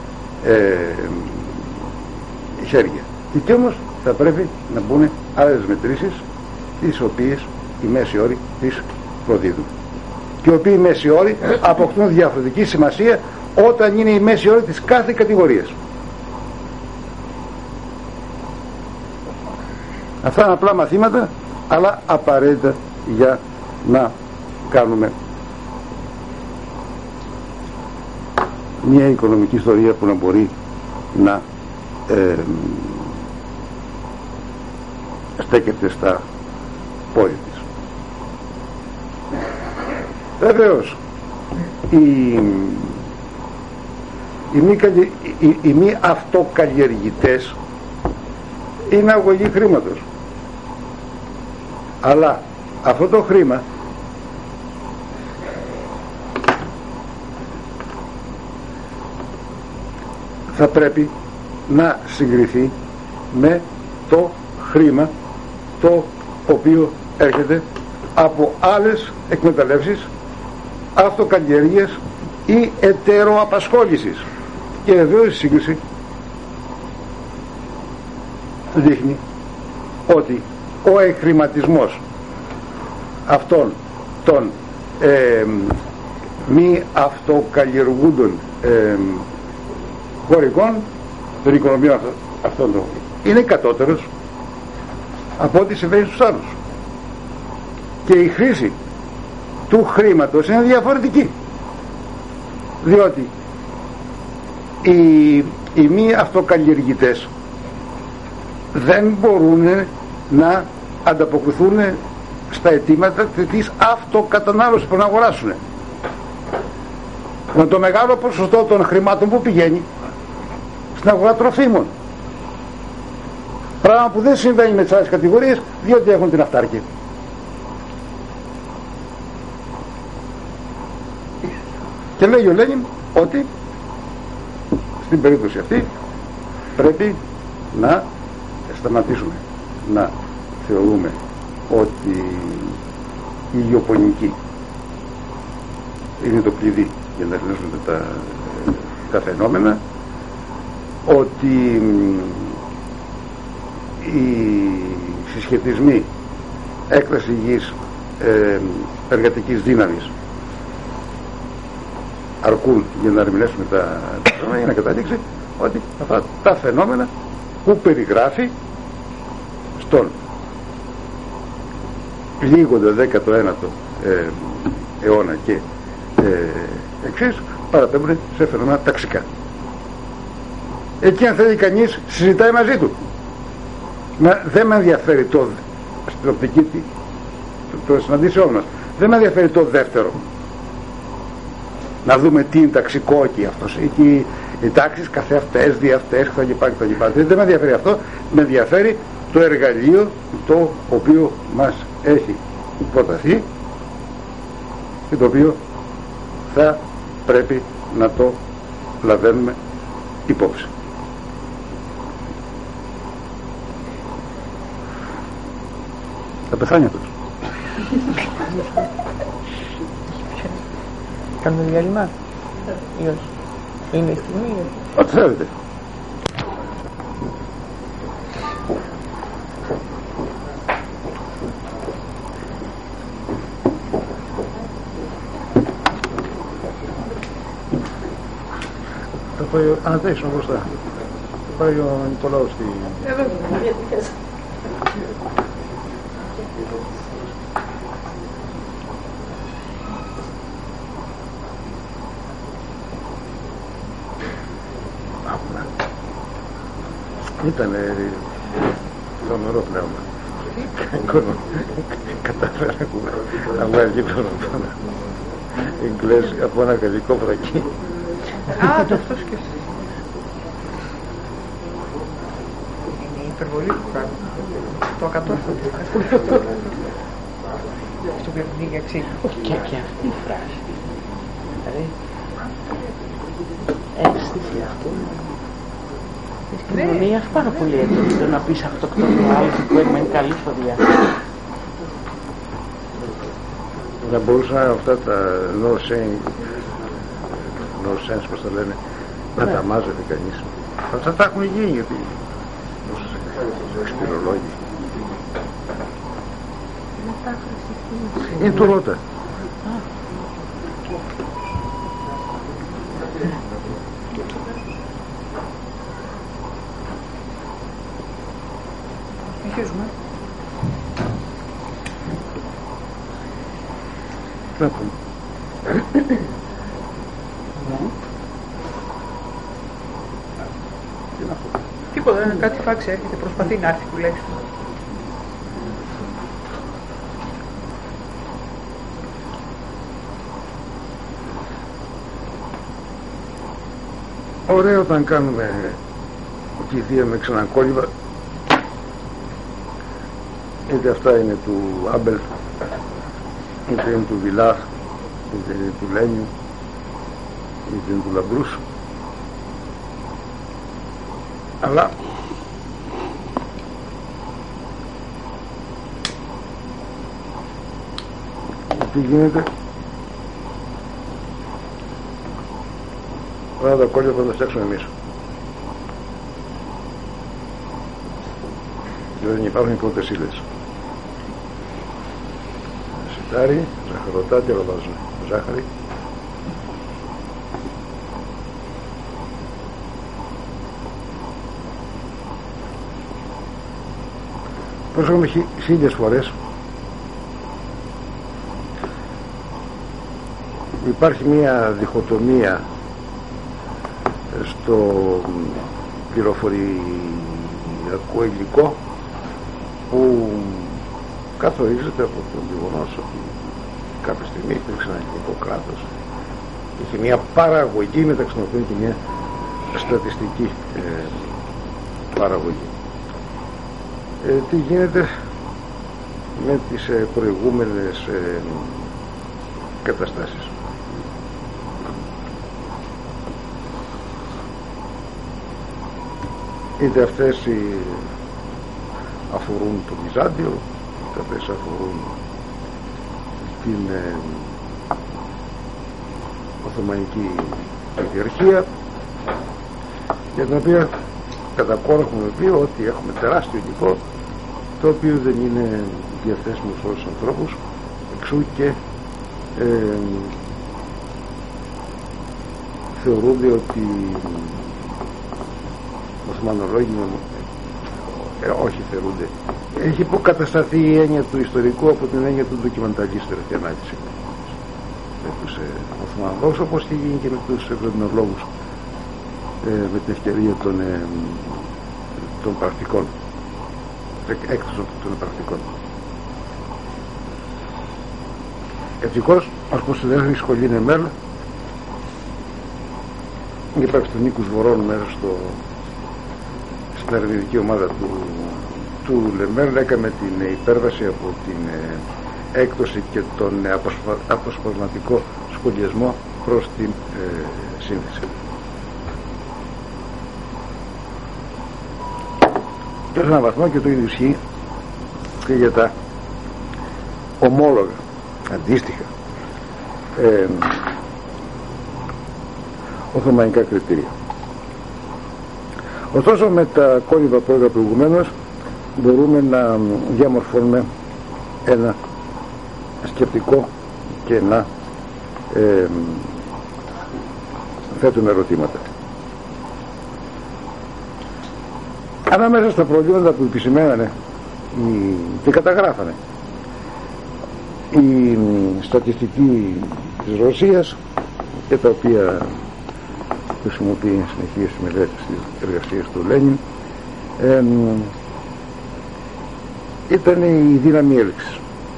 χέρια. Και εκεί όμως θα πρέπει να μπουν άλλες μετρήσεις, τις οποίες οι μέσοι όροι τις προδίδουν, και οι οποίοι μέσοι όροι αποκτούν διαφορετική σημασία όταν είναι οι μέσοι όροι της κάθε κατηγορίας. Αυτά είναι απλά μαθήματα, αλλά απαραίτητα για να κάνουμε μια οικονομική ιστορία που να μπορεί να στέκεται στα πόδια της. Βεβαίως οι μη αυτοκαλλιεργητές είναι αγωγή χρήματος, αλλά αυτό το χρήμα θα πρέπει να συγκριθεί με το χρήμα το οποίο έρχεται από άλλες εκμεταλλεύσεις αυτοκαλλιέργειας ή εταιρεοαπασχόλησης. Και βεβαίως η σύγκριση δείχνει ότι ο εκχρηματισμός αυτών των μη αυτοκαλλιεργούντων χωρικών των οικονομιών αυτών είναι κατώτερος από ό,τι συμβαίνει στους άλλους, και η χρήση του χρήματος είναι διαφορετική, διότι οι μη αυτοκαλλιεργητές δεν μπορούν να ανταποκριθούν στα αιτήματα της αυτοκατανάλωσης που να αγοράσουν. Με το μεγάλο ποσοστό των χρημάτων που πηγαίνει στην αγορά τροφίμων, πράγμα που δεν συμβαίνει με τις άλλες κατηγορίες, διότι έχουν την αυτάρκεια. Και λέει ο Λένιν ότι στην περίπτωση αυτή πρέπει να σταματήσουμε να θεωρούμε ότι η γεωπονική είναι το κλειδί για να ρυθμίσουμε τα φαινόμενα, ότι οι συσχετισμοί έκταση γης, εργατικής δύναμης αρκούν για να ερμηνεύσουμε τα φαινόμενα, για να καταδείξει ότι αυτά τα φαινόμενα που περιγράφει στον λίγοντα 19ο αιώνα και εξής παραπέμπουν σε φαινόμενα ταξικά. Εκεί αν θέλει κανείς συζητάει μαζί του. Δεν με ενδιαφέρει στην οπτική των συναντήσεών μας, δεν με ενδιαφέρει το δεύτερο, να δούμε τι είναι ταξικό εκεί αυτός, εκεί οι τάξεις καθεαυτές, διαυτές κτλ. Δεν με ενδιαφέρει αυτό, με ενδιαφέρει το εργαλείο το οποίο μας έχει προταθεί και το οποίο θα πρέπει να το λαβαίνουμε υπόψη. Θα πεθάνει αυτός. Κάνουμε διάλειμμα ή όχι? Είναι η στιγμή ή όχι? Ό,τι θέλετε. Θα πάει ο Ανατέξον μπροστά. Θα πάει ο Νικολάου στη... Εδώ. Ήταν τρομερό πνεύμα. Κατάφερα να βγάλει τον Ιγκλές από ένα γαλλικό βρακί. Α, το αυτό σκέφτεσαι. Είναι η υπερβολή που κάνει. Το ακατόρθωτο. Αυτό που έχουν για ξύλο. Και αυτή η φράση Δηλαδή, αίσθηση αυτό. Στην κοινωνία έχει πάρα πολύ έντονο το να πεις αυτοκτονία άλλο που έχουμε καλή φωτιά. Να μπορούσαν αυτά τα no-sense, πώς τα λένε, να τα μάζευε κανείς. Αυτά τα έχουν γίνει γιατί σπυρολόγοι. Είναι του Ρώτα. Συνεχίζουμε. Να πούμε. Τίποτα, είναι κάτι φάξη έρχεται, προσπαθεί να έρθει τουλάχιστον. Ωραίο όταν κάνουμε κηδεία με ξανακόλληβα, είτε αυτά είναι του Άμπελ, είτε είναι του Βιλάρ, είτε είναι του Λένιου, είτε είναι του Λαμπρούς, αλλά τι γίνεται, όλα τα κόλληβα θα τα φτιάξουμε εμείς. Δεν υπάρχουν πρώτες ύλες. Σιτάρι, ζαχαροτάτι, όλα βάζουμε ζάχαρη. Πρόσεχαμε χίλιες φορές. Υπάρχει μια διχοτομία στο πληροφοριακό υλικό που καθορίζεται από το γεγονός ότι κάποια στιγμή υπήρξε ένα ελληνικό κράτος, είχε μια παραγωγή μεταξύ των οποίων και μια στατιστική παραγωγή. Τι γίνεται με τις προηγούμενες καταστάσεις. Είτε αυτές αφορούν το Βυζάντιο, είτε αυτές αφορούν την Οθωμανική Κυριαρχία, για την οποία κατά κόρο έχουμε πει ότι έχουμε τεράστιο υλικό το οποίο δεν είναι διαθέσιμο σε όλους τους ανθρώπους, εξού και θεωρούνται ότι Οθωμανολόγοι όχι θεωρούνται. Έχει υποκατασταθεί η έννοια του ιστορικού από την έννοια του ντοκιμανταλίστ τελευταία ανάλυση με τους Οθωμανολόγους, όπως έχει γίνει και με τους Ευρεμνολόγους με την ευκαιρία των πρακτικών, έκτος των πρακτικών. Ευτυχώς, ας πω στη δεύτερη σχολή είναι ΜΕΛ, υπάρχει του Νίκους Βορών μέσα στην ερευνητική ομάδα του Λεμέρ. Έκαμε την υπέρβαση από την έκδοση και τον αποσπασματικό σχολιασμό προς την σύνθεση. Και σε έναν βαθμό και το ίδιο ισχύει και για τα ομόλογα αντίστοιχα οθωμανικά κριτήρια. Ωστόσο με τα κόλληβα που έλεγα προηγουμένως μπορούμε να διαμορφώνουμε ένα σκεπτικό και να θέτουμε ερωτήματα. Ανάμεσα στα προβλήματα που επισημαίνανε και καταγράφανε η στατιστική της Ρωσίας και τα οποία χρησιμοποιεί συνεχείς μελέτες στις εργασίες του Λένιν, ήταν η δύναμη έλξης.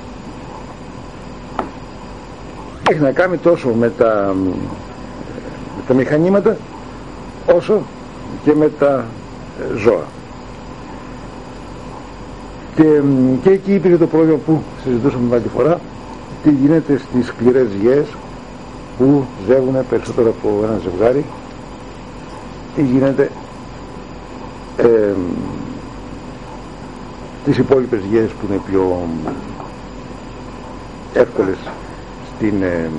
Έχει να κάνει τόσο με τα μηχανήματα όσο και με τα ζώα. Και εκεί υπήρχε το πρόβλημα που συζητούσαμε άλλη φορά, τι γίνεται στις σκληρές γέες που ζεύγουν περισσότερο από ένα ζευγάρι, ή γίνεται τις υπόλοιπες γέες που είναι πιο εύκολες στην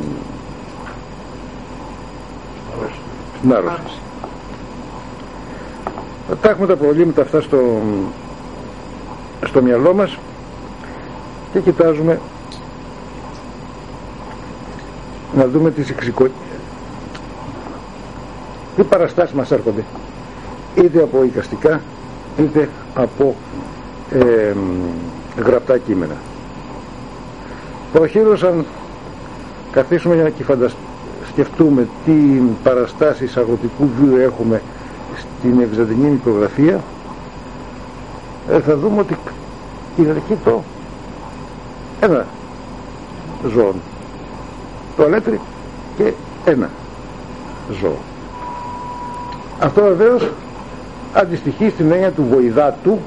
άρρωση. Τα έχουμε τα προβλήματα αυτά στο μυαλό μας και κοιτάζουμε να δούμε τι παραστάσεις μας έρχονται, είτε από εικαστικά είτε από γραπτά κείμενα. Προχείρως, αν καθίσουμε και σκεφτούμε τι παραστάσεις αγροτικού βίου έχουμε στην ευζαντινή μικρογραφία, θα δούμε ότι κυριαρχεί το ένα ζώο, το αλέτρι και ένα ζώο. Αυτό βεβαίως αντιστοιχεί στην έννοια του βοηδάτου,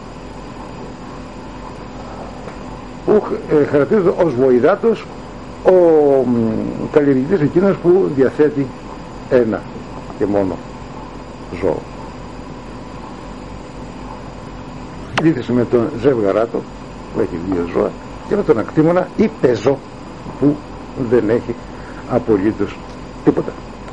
που χαρακτηρίζεται ως βοηδάτος ο καλλιεργητής εκείνος που διαθέτει ένα και μόνο ζώο. Αντίθεση με τον ζευγαράτο που έχει δύο ζώα και με τον ακτήμονα ή πεζό που δεν έχει απολύτως τίποτα.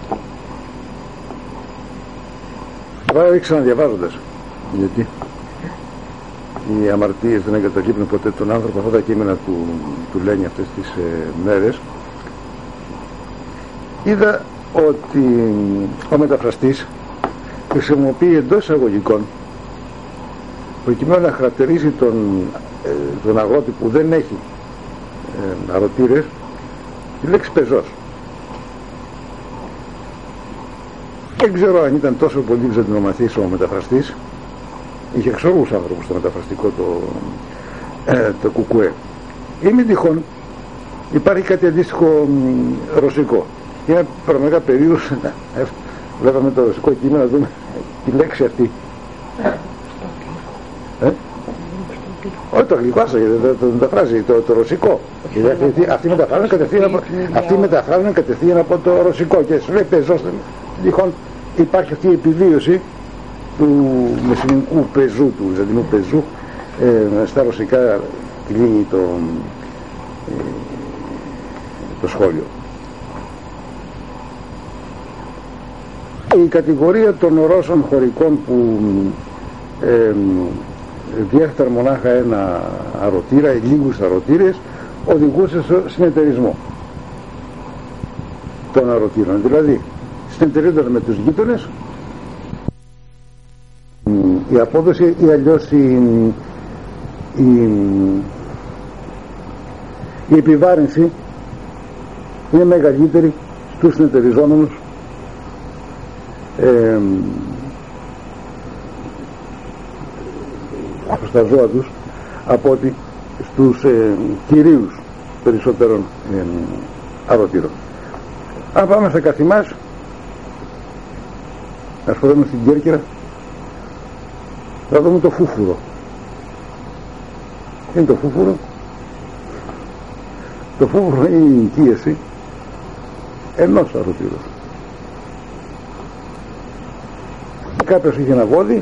Πάει ξαναδιαβάζοντας, γιατί οι αμαρτίες δεν εγκαταλείπουν ποτέ τον άνθρωπο. Αυτά τα κείμενα του λένε αυτές τις μέρες. Είδα ότι ο μεταφραστής χρησιμοποιεί εντός εισαγωγικών, προκειμένου να χαρακτηρίζει τον αγρότη που δεν έχει αρωτήρες, τη λέξη πεζός. Δεν ξέρω αν ήταν τόσο πολύ βυζαντινομαθής ο μεταφραστής. Είχε εξόργους άνθρωπους στο μεταφραστικό το κουκουέ. Ή μη τυχόν υπάρχει κάτι αντίστοιχο ρωσικό. Είναι πραγματικά περίοδος βλέπαμε το ρωσικό κείμενο να δούμε τη λέξη αυτή. Όχι το αγγλικό, το μεταφράζει το ρωσικό. Αυτοί μεταφράζουν κατευθείαν από το ρωσικό και σου λέει πεζός. Τυχόν υπάρχει αυτή η επιβίωση του μεσηνικού πεζού, του βυζαντινού πεζού, στα ρωσικά κλείνει το σχόλιο. Η κατηγορία των Ρώσων χωρικών που διέθεταν μονάχα ένα αρωτήρα ή λίγους αρωτήρες, οδηγούσε στο συνεταιρισμό των αρωτήρων. Δηλαδή συνεταιρίζονταν με τους γείτονες, η απόδοση ή αλλιώς η επιβάρυνση είναι μεγαλύτερη στους συνεταιριζόμενους στα ζώα τους από ότι στους κυρίους περισσότερων αρωτήρων. Αν πάμε στα καθημάς, ας πούμε στην Κέρκυρα, θα δούμε το φούφουρο. Τι είναι το φούφουρο? Το φούφουρο είναι η οικίαση ενός αρωτήρου. Κάποιος έχει ένα βόδι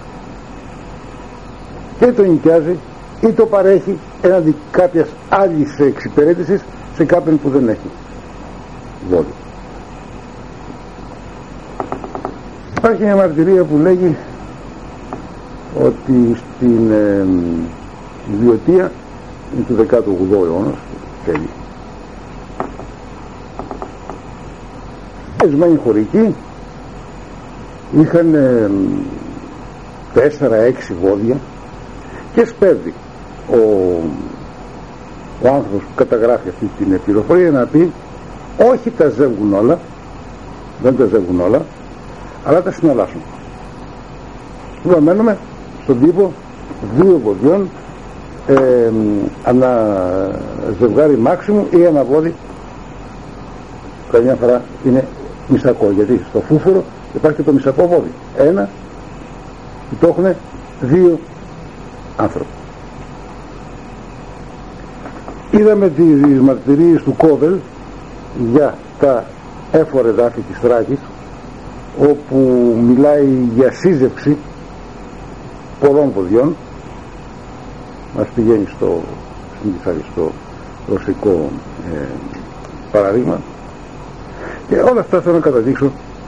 και το νοικιάζει ή το παρέχει έναντι κάποιας άλλης εξυπηρέτησης σε κάποιον που δεν έχει βόδι. Υπάρχει μια μαρτυρία που λέγει ότι στην Βιωτία του 18ου αιώνα τέλει εσμένοι χωρικοί είχαν 4-6 βόδια και σπέβδει ο άνθρωπος που καταγράφει αυτή την πληροφορία να πει όχι τα ζεύγουν όλα, δεν τα ζεύγουν όλα, αλλά τα συναλλάσσουν. Λοιπόν, μένουμε στον τύπο 2 βοδιών ανά ζευγάρι μάξιμου ή ένα βόδι, καμιά φορά είναι μισακό, γιατί στο φούφουρο υπάρχει και το μισακό βόδι, ένα που το έχουν 2 άνθρωποι. Είδαμε τις μαρτυρίες του Κόβελ για τα έφορε δάφη της Θράκης, όπου μιλάει για σύζευξη πολλών ποδιών. Μας πηγαίνει στο ρωσικό παραδείγμα, και όλα αυτά θέλω να καταδείξω,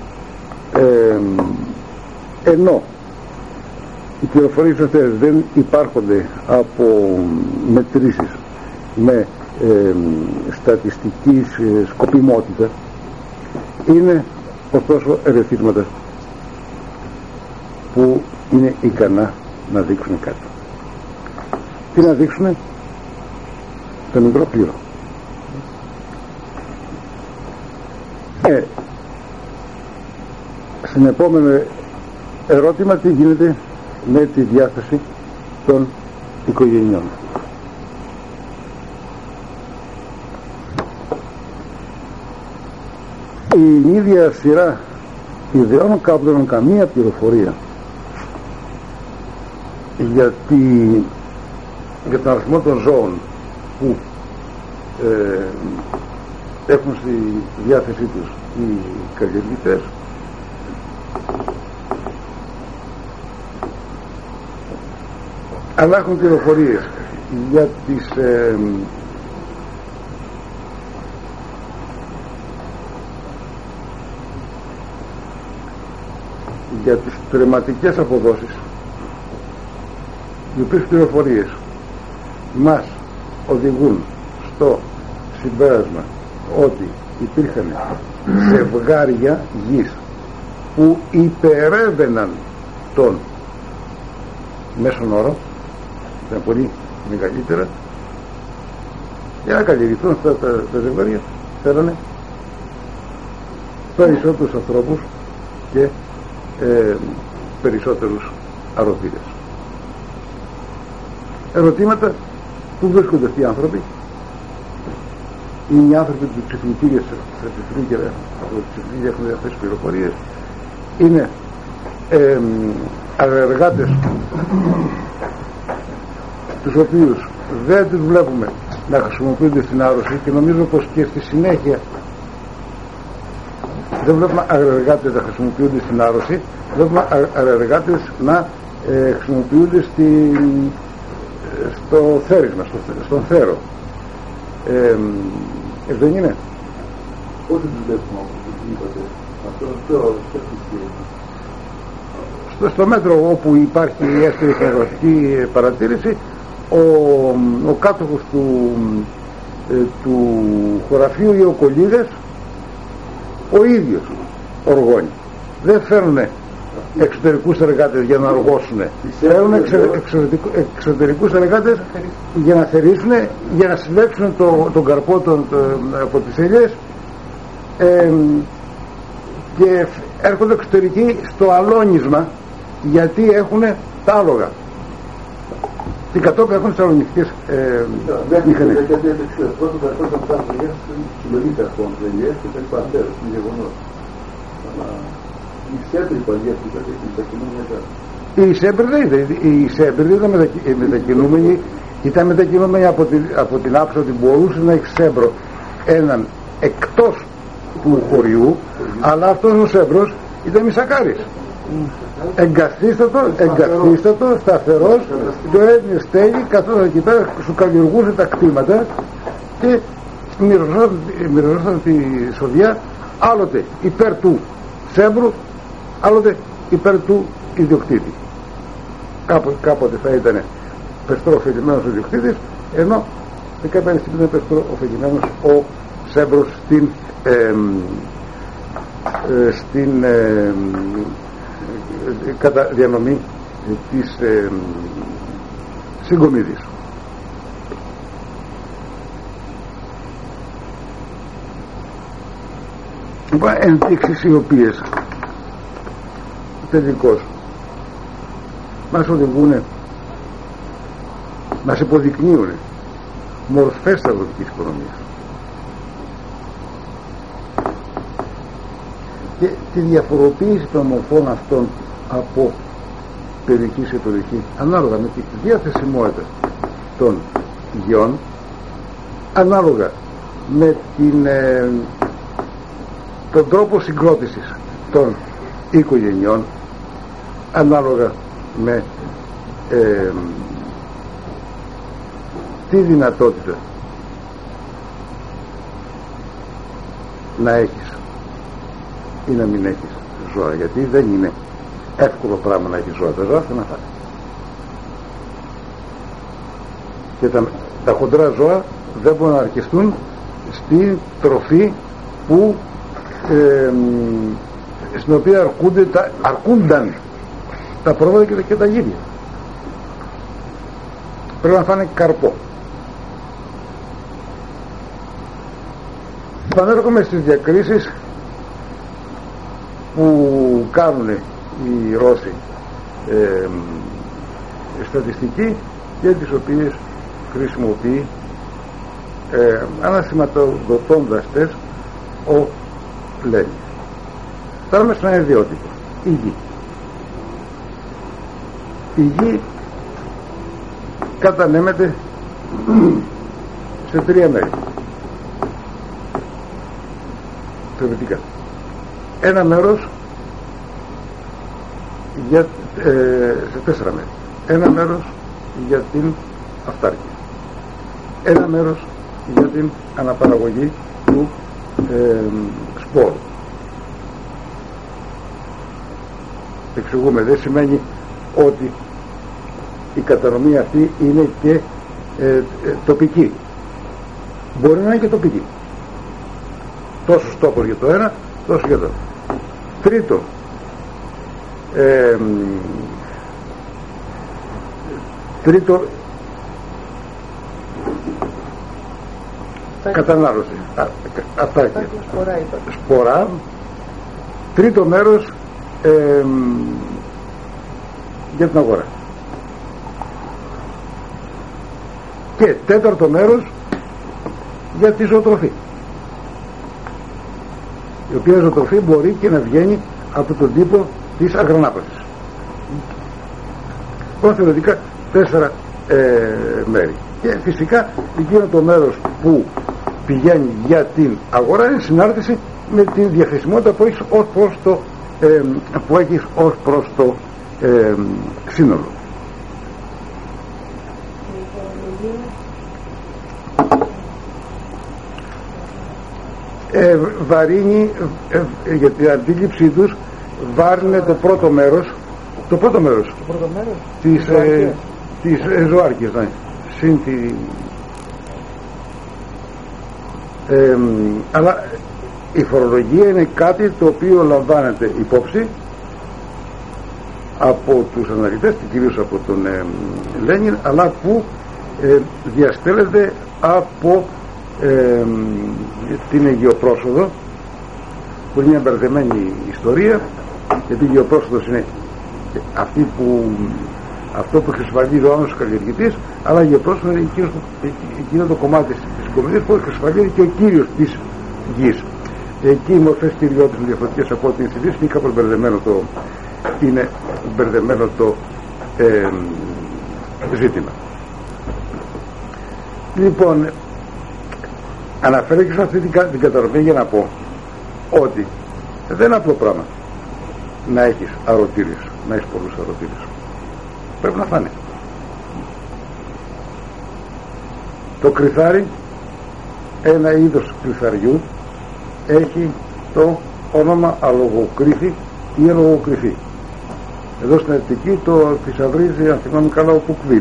ενώ οι πληροφορίες αυτές δεν υπάρχονται από μετρήσεις με στατιστική σκοπιμότητα, είναι ωστόσο ερεθίσματα που είναι ικανά να δείξουν κάτι. Τι να δείξουν? Το μικρό πλοίο. Στην επόμενο ερώτημα, τι γίνεται με τη διάθεση των οικογενειών. Η ίδια σειρά ιδεών κάπτουν καμία πληροφορία για τον αριθμό των ζώων που έχουν στη διάθεσή τους οι καλλιεργητές, αλλά έχουν πληροφορίες για τις τρεματικές αποδόσεις, οι οποίες πληροφορίες μας οδηγούν στο συμπέρασμα ότι υπήρχαν ζευγάρια γης που υπερέβαιναν τον μέσον όρο, ήταν πολύ μεγαλύτερα. Για να καλλιεργηθούν αυτά τα ζευγάρια θέλανε περισσότερους ανθρώπους και περισσότερους αρωτήρες. Ερωτήματα που βρίσκονται αυτοί οι άνθρωποι. Είναι οι άνθρωποι του ψηφιλικήρια, από το ψηφιλικήρια έχουν αυτές τις πληροφορίες. Είναι αγεργάτες τους οποίους δεν τους βλέπουμε να χρησιμοποιούνται στην άρρωση, και νομίζω πως και στη συνέχεια δεν βλέπουμε αγεργάτες να χρησιμοποιούνται στην άρρωση, βλέπουμε αγεργάτες να χρησιμοποιούνται στο θέρισμα, στον θέρο. Δεν είναι? Πότε τους βλέπουμε, όπως είπατε, στο μέτρο όπου υπάρχει η έστερη εθνογραφική παρατήρηση, ο κάτοχος του χωραφείου ή ο κολλίδες ο ίδιος οργώνει. Δεν φέρνουν εξωτερικούς εργάτες για να οργώσουν, φέρνουν εξωτερικούς εργάτες για να θερήσουν, για να συλλέξουν τον καρπό από τις ελιές, και έρχονται εξωτερικοί στο αλώνισμα, γιατί έχουν τα άλογα και κατόπιν έχουν τις αλωνιστικές μηχανές. Γιατί εξαιρετικό το καρπό θα φτάσει για συλλογή καρπών, ελιές και τα λοιπά. Αυτό είναι γεγονός. Η Σέμπρη παλιές που μετακινούμενη. Η Σέμπρη ήταν μετακινούμενη, ήταν μετακινούμενη από την άποψη ότι μπορούσε να έχει Σέμπρο έναν εκτός του χωριού, αλλά αυτός ο Σέμπρος ήταν μισακάρης. Εγκαθίστατο, σταθερός, το έδινε στέλι, καθώς εκεί πέρα σου καλλιεργούσε τα κτήματα και μοιραζόταν τη σοδιά άλλοτε υπέρ του Σέμπρου, άλλοτε υπέρ του ιδιοκτήτη. Κάποτε θα ήταν πεστροφελημένος ο ιδιοκτήτης, ενώ σε κάποια στιγμή ήταν πεστροφελημένος ο Σέμπρος στην κατά διανομή της συγκομίδης. Ενδείξεις οι οποίες τελικώς μας οδηγούν, μας υποδεικνύουν μορφές αγροτικής οικονομίας και τη διαφοροποίηση των μορφών αυτών από περιοχή σε περιοχή, ανάλογα με τη διαθεσιμότητα των γεών, ανάλογα με τον τρόπο συγκρότησης των οικογενειών ανάλογα με τη δυνατότητα να έχεις ή να μην έχεις ζώα, γιατί δεν είναι εύκολο πράγμα να έχεις ζώα. Τα ζώα θέλουν να φάνε, και τα χοντρά ζώα δεν μπορούν να αρκεστούν στη τροφή που στην οποία αρκούνταν τα πρόβατα και τα γίδια. Πρέπει να φάνε καρπό. Πανέρχομαι στις διακρίσεις που κάνουν οι Ρώσοι στατιστικοί και τις οποίες χρησιμοποιεί ανασηματοδοτώντας τες ο Λένιν. Τώρα μέσα στο ένα ιδιότυπο, η γη. Η γη κατανέμεται σε 3 μέρη θεωρητικά. Ένα μέρος σε 4 μέρη. Ένα μέρος για την αυτάρκεια, ένα μέρος για την αναπαραγωγή του σπόρου. Εξηγούμε, δεν σημαίνει ότι η κατανομή αυτή είναι και τοπική. Μπορεί να είναι και τοπική. Τόσο τόπος για το ένα, τόσο για το άλλο. Τρίτο, κατανάλωση, αυτάρκεια, σπορά. Τρίτο μέρος για την αγορά. Και τέταρτο μέρος για τη ζωοτροφή, η οποία ζωοτροφή μπορεί και να βγαίνει από τον τύπο της αγρανάπαυσης. Θεωρητικά 4 μέρη. Και φυσικά εκείνο το μέρος που πηγαίνει για την αγορά είναι συνάρτηση με τη διαθεσιμότητα που έχεις ως προς το σύνολο. Βαρύνει για την αντίληψή τους, βάρνε το πρώτο μέρος της ζωάρκειας, ναι. Συν τη, αλλά η φορολογία είναι κάτι το οποίο λαμβάνεται υπόψη από τους αναλυτές και κυρίως από τον Λένιν, αλλά που διαστέλλεται από την Αιγαιοπρόσοδο, που είναι μια μπερδεμένη ιστορία, γιατί η Αιγαιοπρόσοδος είναι αυτό που εξασφαλίζει ο άμεσος καλλιεργητής, αλλά η Αιγαιοπρόσοδο είναι εκείνο το κομμάτι της οικονομίας που εξασφαλίζει και ο κύριος της γης. Εκεί οι μορφές κυριότητας είναι διαφορετικές από ό,τι είναι στη Δύση και κάπως είναι μπερδεμένο το ζήτημα. Λοιπόν, αναφέρω και σε αυτή την κατανομή για να πω ότι δεν είναι απλό πράγμα να έχεις αρωτήρες, να έχεις πολλούς αρωτήρες. Πρέπει να φάνε. Το κρυθάρι, ένα είδος κρυθαριού, έχει το όνομα αλογοκρίθη ή αλογοκριθή. Εδώ στην Αττική το θησαυρίζει, αν θυμάμαι καλά, ο Πουκβίλ.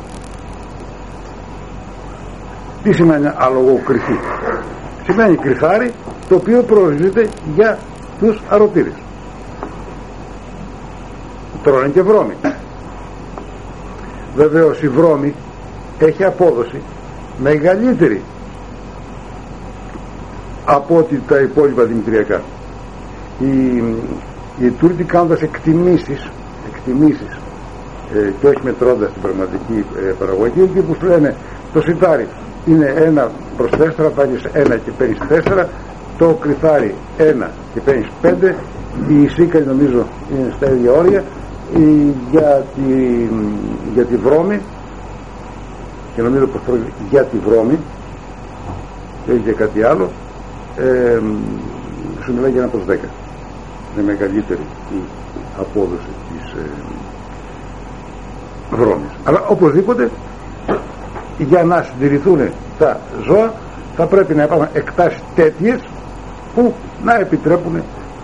Τι σημαίνει αλογοκριθή? Σημαίνει κρυθάρι το οποίο προορίζεται για τους αρωτήρες. Τρώνε και βρώμη. Βεβαίως η βρώμη έχει απόδοση μεγαλύτερη από ότι τα υπόλοιπα δημητριακά. Οι Τούρκοι, κάνοντας εκτιμήσεις και όχι μετρώντας την πραγματική παραγωγή, εκεί που σου λένε το σιτάρι είναι 1 προς 4, πάλι 1 και παίρνεις 4, το κρυθάρι 1 και παίρνεις 5, η σίκαλη νομίζω είναι στα ίδια όρια. Για τη βρώμη, και νομίζω πως πρόκειται για τη βρώμη και όχι για κάτι άλλο, σου μιλάει για 1 προς 10. Είναι μεγαλύτερη η απόδοση της βρώμης. Αλλά οπωσδήποτε για να συντηρηθούν τα ζώα θα πρέπει να υπάρχουν εκτάσεις τέτοιες που να επιτρέπουν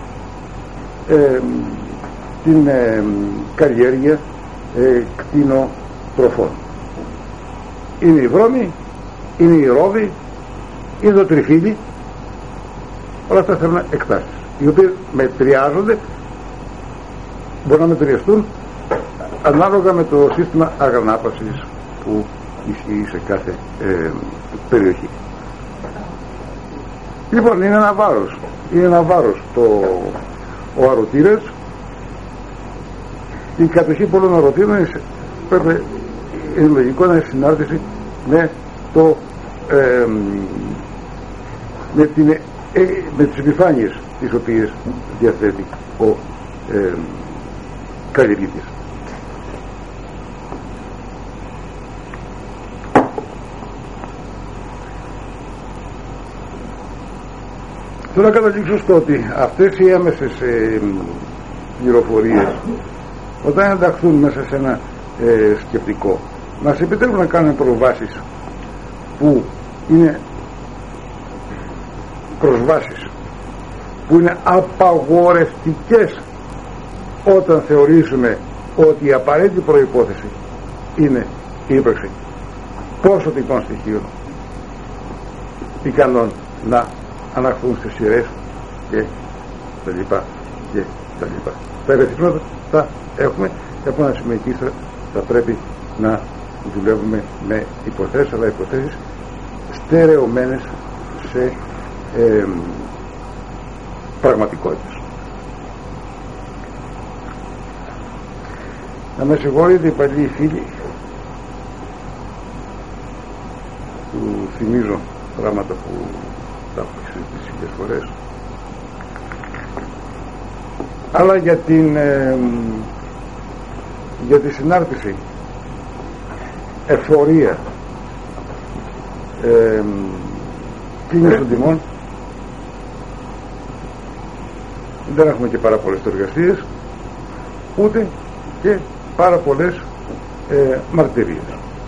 την καλλιέργεια κτηνοτροφών. Είναι η βρώμη, είναι η ρόβη, είναι το τριφύλι, όλα αυτά θέλουν εκτάσεις οι οποίες μετριάζονται, μπορούν να μετριαστούν ανάλογα με το σύστημα αγρανάπαυσης που ισχύει σε κάθε περιοχή. Λοιπόν, είναι ένα βάρος ο αρωτήρας. Η κατοχή πολλών αρωτήρων είναι λογικό να είναι συνάρτηση με με τις επιφάνειες τις οποίες διαθέτει ο καλλιεργητής. Θέλω να καταλήξω στο ότι αυτές οι έμεσες πληροφορίες, όταν ενταχθούν μέσα σε ένα σκεπτικό, μας επιτρέπουν να κάνουμε προβάσεις που είναι προσβάσεις που είναι απαγορευτικές όταν θεωρήσουμε ότι η απαραίτητη προϋπόθεση είναι η ύπαρξη ποσοτικών στοιχείων ικανών να αναχθούν σε σειρές και τα λοιπά και τα λοιπά. Τα ερεθίσματα τα έχουμε και από ένα σημείο εκεί θα πρέπει να δουλεύουμε με υποθέσεις, αλλά υποθέσεις στερεωμένες σε πραγματικότητες. Να με συγχωρείτε οι παλιοί φίλοι που θυμίζω πράγματα που τα έχω συζητήσει πολλές φορές, αλλά για τη συνάρτηση εφορία κίνηση των τιμών δεν έχουμε και πάρα πολλές εργασίες, ούτε και πάρα πολλές μαρτυρίες.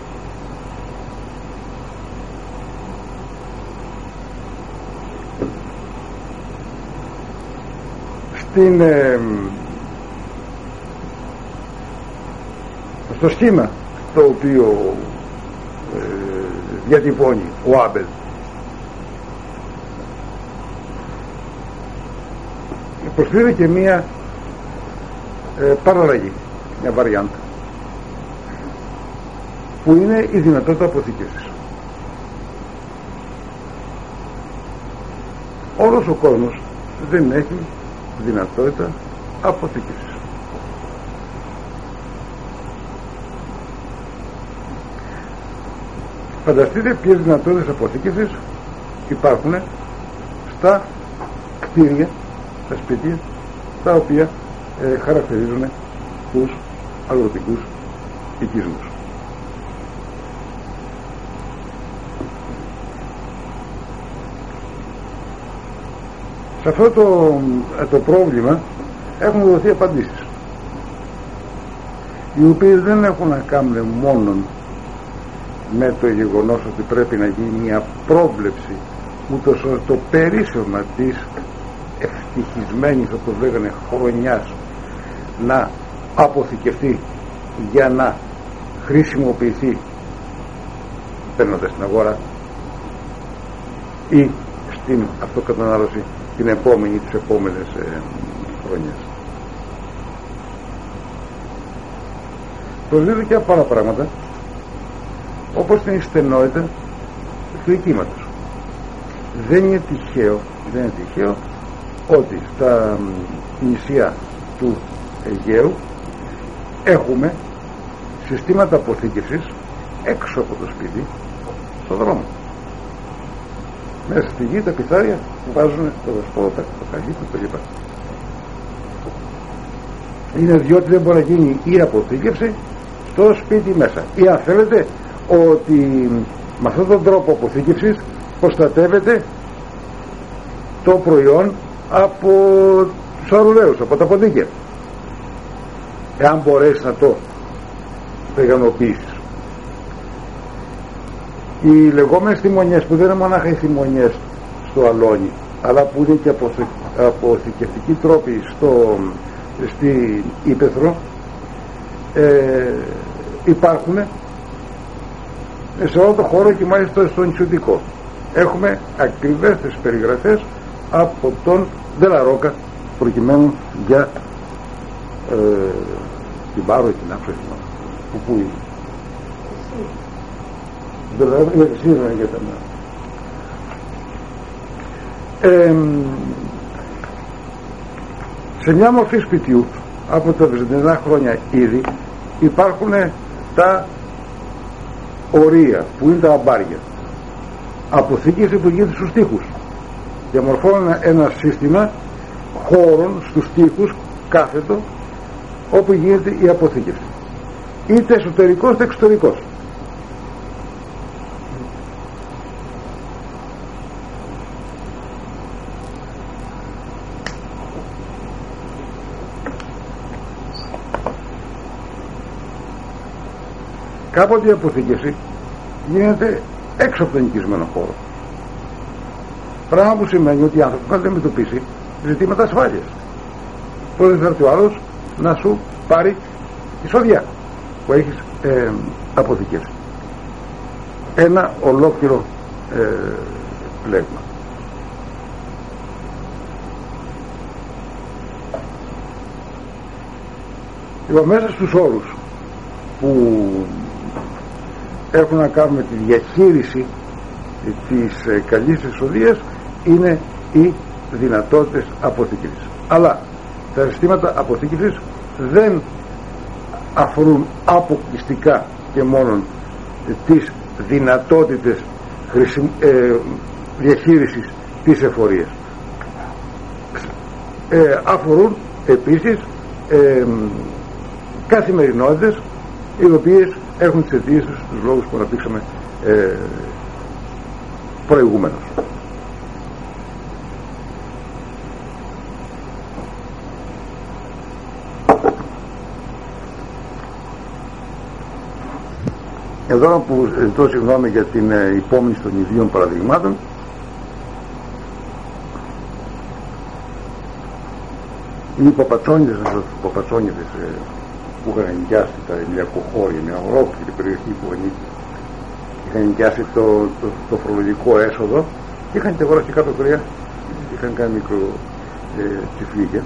Στο σχήμα το οποίο διατυπώνει ο Άμπελ προσφέρει και μία παραλλαγή, μια βαριάντα, που είναι η δυνατότητα αποθήκευσης. Όλος ο κόσμος δεν έχει δυνατότητα αποθήκευσης. Φανταστείτε ποιες δυνατότητες αποθήκευσης υπάρχουν στα κτίρια, τα σπίτια, τα οποία χαρακτηρίζουν τους αγροτικούς οικισμούς. Σε αυτό το πρόβλημα έχουν δοθεί απαντήσεις, οι οποίες δεν έχουν να κάνουν μόνο με το γεγονός ότι πρέπει να γίνει μια πρόβλεψη ούτως ώστε το περίσσευμα της ευτυχισμένης, όπως λέγανε, χρονιάς να αποθηκευτεί για να χρησιμοποιηθεί παίρνοντας στην αγορά ή στην αυτοκατανάλωση την επόμενη ή τις επόμενες χρονιές. Προσδίδουν και από άλλα πράγματα, όπως την στενότητα του οικίματος. Δεν είναι τυχαίο ότι στα νησιά του Αιγαίου έχουμε συστήματα αποθήκευσης έξω από το σπίτι, στο δρόμο. Μέσα στη γη τα πιθάρια που βάζουν το δασπότα, το καγίτο, το λοιπά. Είναι διότι δεν μπορεί να γίνει η αποθήκευση στο σπίτι μέσα. Ή αν θέλετε ότι με αυτόν τον τρόπο αποθήκευσης προστατεύεται το προϊόν από τους αρουραίους, από τα ποντίκια, εάν μπορέσει να το ικανοποιήσεις. Οι λεγόμενες θυμονιές, που δεν είναι μονάχα οι θυμονιές στο αλόνι, αλλά που είναι και αποθηκευτικοί τρόποι στη Ύπαιθρο, υπάρχουν σε όλο το χώρο και μάλιστα στο νησιωτικό. Έχουμε ακριβές περιγραφές από τον Δελαρόκα, προκειμένου για την Πάρο ή την Άψο, που είναι Δελαρόκα, σήμερα για τα σε μια μορφή σπιτιού από τα βυζαντινά χρόνια ήδη υπάρχουν τα ορία, που είναι τα αμπάρια, αποθήκευση που γίνεται στους τοίχους. Διαμορφώνουν ένα σύστημα χώρων στους τοίχους κάθετο, όπου γίνεται η αποθήκευση, είτε εσωτερικός είτε εξωτερικός. Κάποτε η αποθήκευση γίνεται έξω από τον οικισμένο χώρο, πράγμα που σημαίνει ότι οι άνθρωποι θα αντιμετωπίσει ζητήματα ασφάλειας. Πώς δεν θα έρθει ο άλλος να σου πάρει τη σοδιά που έχεις αποθηκεύσει. Ένα ολόκληρο πλέγμα. Λοιπόν, μέσα στους όρους που έχουν να κάνουν με τη διαχείριση της καλής εξοδείας είναι οι δυνατότητες αποθήκευσης. Αλλά τα συστήματα αποθήκευσης δεν αφορούν αποκλειστικά και μόνο τις δυνατότητες διαχείρισης της εφορίας. Αφορούν επίσης καθημερινότητες, οι οποίες έχουν τις αιτίες τους, τους λόγους που αναπτύξαμε προηγούμενος. Εδώ που ζητώ συγγνώμη για την υπόμνηση των ιδίων παραδειγμάτων, οι Παπατσόνιδες που είχαν ενοικιάσει τα ηλιακοχώρια, μια ολόκληρη περιοχή που είχαν ενοικιάσει το φορολογικό έσοδο, είχαν και αγοράσει κάτω κρέα, είχαν κάνει μικρό τσιφλίκια,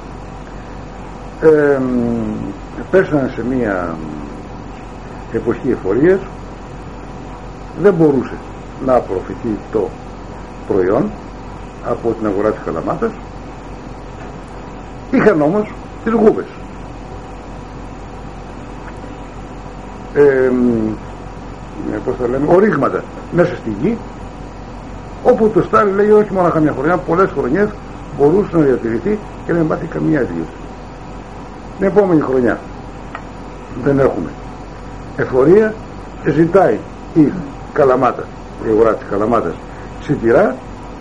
πέσανε σε μια εποχή εφορίας, δεν μπορούσε να απορροφηθεί το προϊόν από την αγορά της Καλαμάτας, είχαν όμως τις γούβες. Πώς θα λέμε, ορίγματα μέσα στη γη, όπου το Στάλιν λέει όχι μόνο καμιά χρονιά, πολλές χρονιές μπορούσε να διατηρηθεί και να μην πάθει καμία αντίληψη. Την επόμενη χρονιά δεν έχουμε εφορία, ζητάει η Καλαμάτα, η αγορά της Καλαμάτας σιτηρά,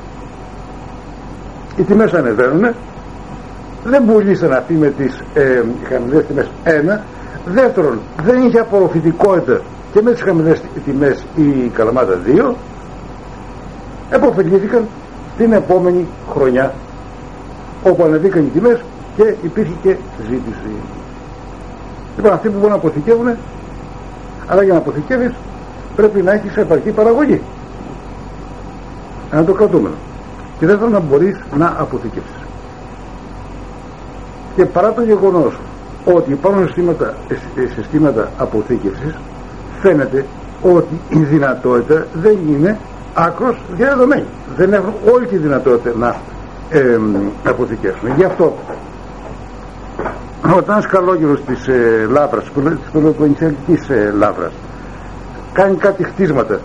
οι τιμές ανεβαίνουν, δεν πουλήσαν αυτοί με τις χαμηλές τιμές, ένα. Δεύτερον, δεν είχε απορροφητικότητα και με τις χαμηλές τιμές η Καλαμάτα 2, επωφελήθηκαν την επόμενη χρονιά, όπου ανεβήκαν οι τιμές και υπήρχε και ζήτηση. Λοιπόν, αυτοί που μπορούν να αποθηκεύουν, αλλά για να αποθηκεύεις πρέπει να έχεις επαρκή παραγωγή, ένα το κρατούμενο, και δεύτερον να μπορείς να αποθηκεύσεις. Και παρά το γεγονός ότι υπάρχουν συστήματα αποθήκευσης, φαίνεται ότι η δυνατότητα δεν είναι άκρως διαδεδομένη. Δεν έχουν όλη τη δυνατότητα να αποθηκεύσουν. Γι' αυτό όταν ένας καλόγερος της Λάβρας, της Πελοποννησιακής Λάβρας, κάνει κάτι χτίσματα,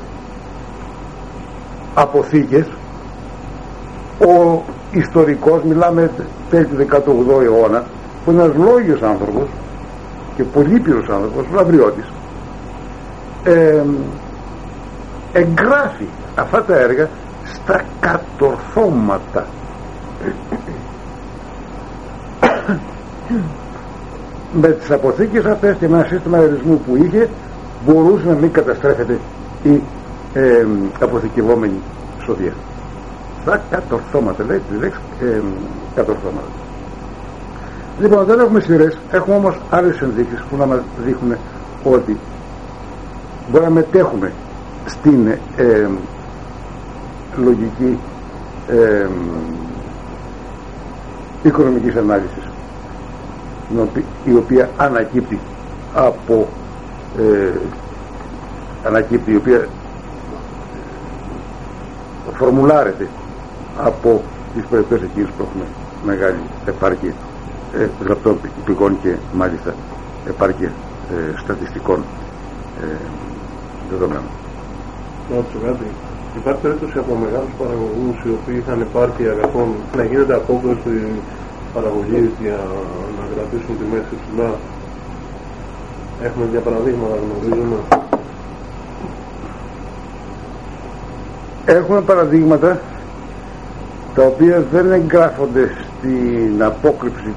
αποθήκες, ο ιστορικός, μιλάμε τέλη του 18ου αιώνα, που είναι ένας λόγιος άνθρωπος και πολύπειρος άνθρωπος, Λαβριώτης, εγγράφει αυτά τα έργα στα κατορθώματα με τις αποθήκες αυτές και με ένα σύστημα αερισμού που είχε, μπορούσε να μην καταστρέφεται η αποθηκευόμενη σοδεία. Στα κατορθώματα, λέει τη λέξη κατορθώματα. Λοιπόν, δεν έχουμε σειρές, έχουμε όμως άλλες ενδείξεις που να μας δείχνουν ότι μπορεί να μετέχουμε στην λογική οικονομικής ανάλυσης, η οποία ανακύπτει από η οποία φορμουλάρεται από τις περιπτώσεις εκείνες που έχουμε μεγάλη επάρκεια γραπτών πηγών και μάλιστα επάρκεια στατιστικών δεδομένων. Υπάρχει περίπτωση από μεγάλους παραγωγούς οι οποίοι είχαν επάρκεια αγαθών να γίνεται απόκλωση παραγωγής για να κρατήσουν τιμές υψηλά? Έχουμε για παραδείγματα, γνωρίζουμε. Έχουμε παραδείγματα τα οποία δεν εγγράφονται στην απόκρυψη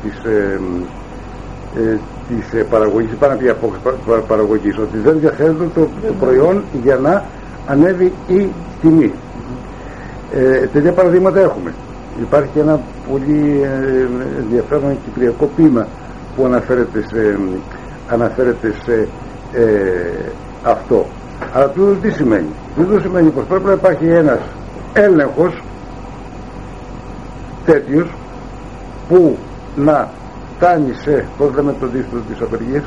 της παραγωγής, πάνω από την παραγωγής, ότι δεν διαθέτουν το προϊόν για να ανέβει η τιμή. Τέτοια παραδείγματα έχουμε. Υπάρχει ένα πολύ ενδιαφέρον κυπριακό ποίημα που αναφέρεται σε αυτό. Αλλά τούτο τι σημαίνει? Τούτο σημαίνει πως πρέπει να υπάρχει ένας έλεγχος τέτοιος που να φτάνει σε, πώς λέμε το δίστο της απεργίας,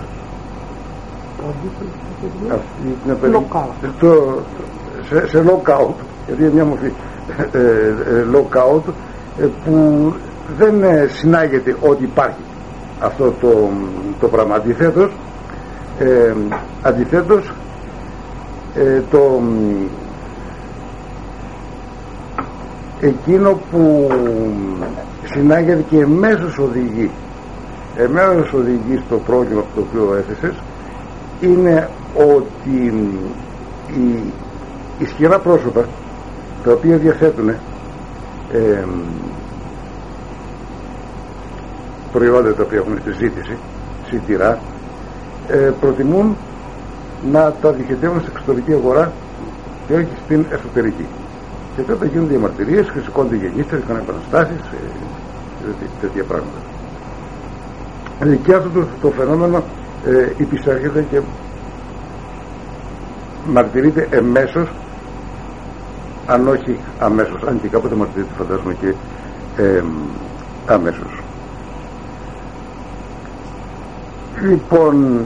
σε lockout, γιατί είναι μια μορφή lockout που δεν συνάγεται ότι υπάρχει αυτό το πράγμα. Αντιθέτως εκείνο που συνάγεται και εμέσως οδηγεί στο πρόβλημα το οποίο έθεσες, είναι ότι οι ισχυρά πρόσωπα τα οποία διαθέτουν προϊόντα τα οποία έχουν στη ζήτηση, σιτηρά, προτιμούν να τα διοχετεύουν στην εξωτερική αγορά και όχι στην εσωτερική. Και τότε γίνονται διαμαρτυρίες, χρησικώνται γεννήστες, κάνουν επαναστάσεις, τέτοια πράγματα. Και αυτό το φαινόμενο υπησέρχεται και μαρτυρείται εμέσως, αν όχι αμέσως, αν και κάποτε μαρτυρείται φαντάζομαι και αμέσως. Λοιπόν,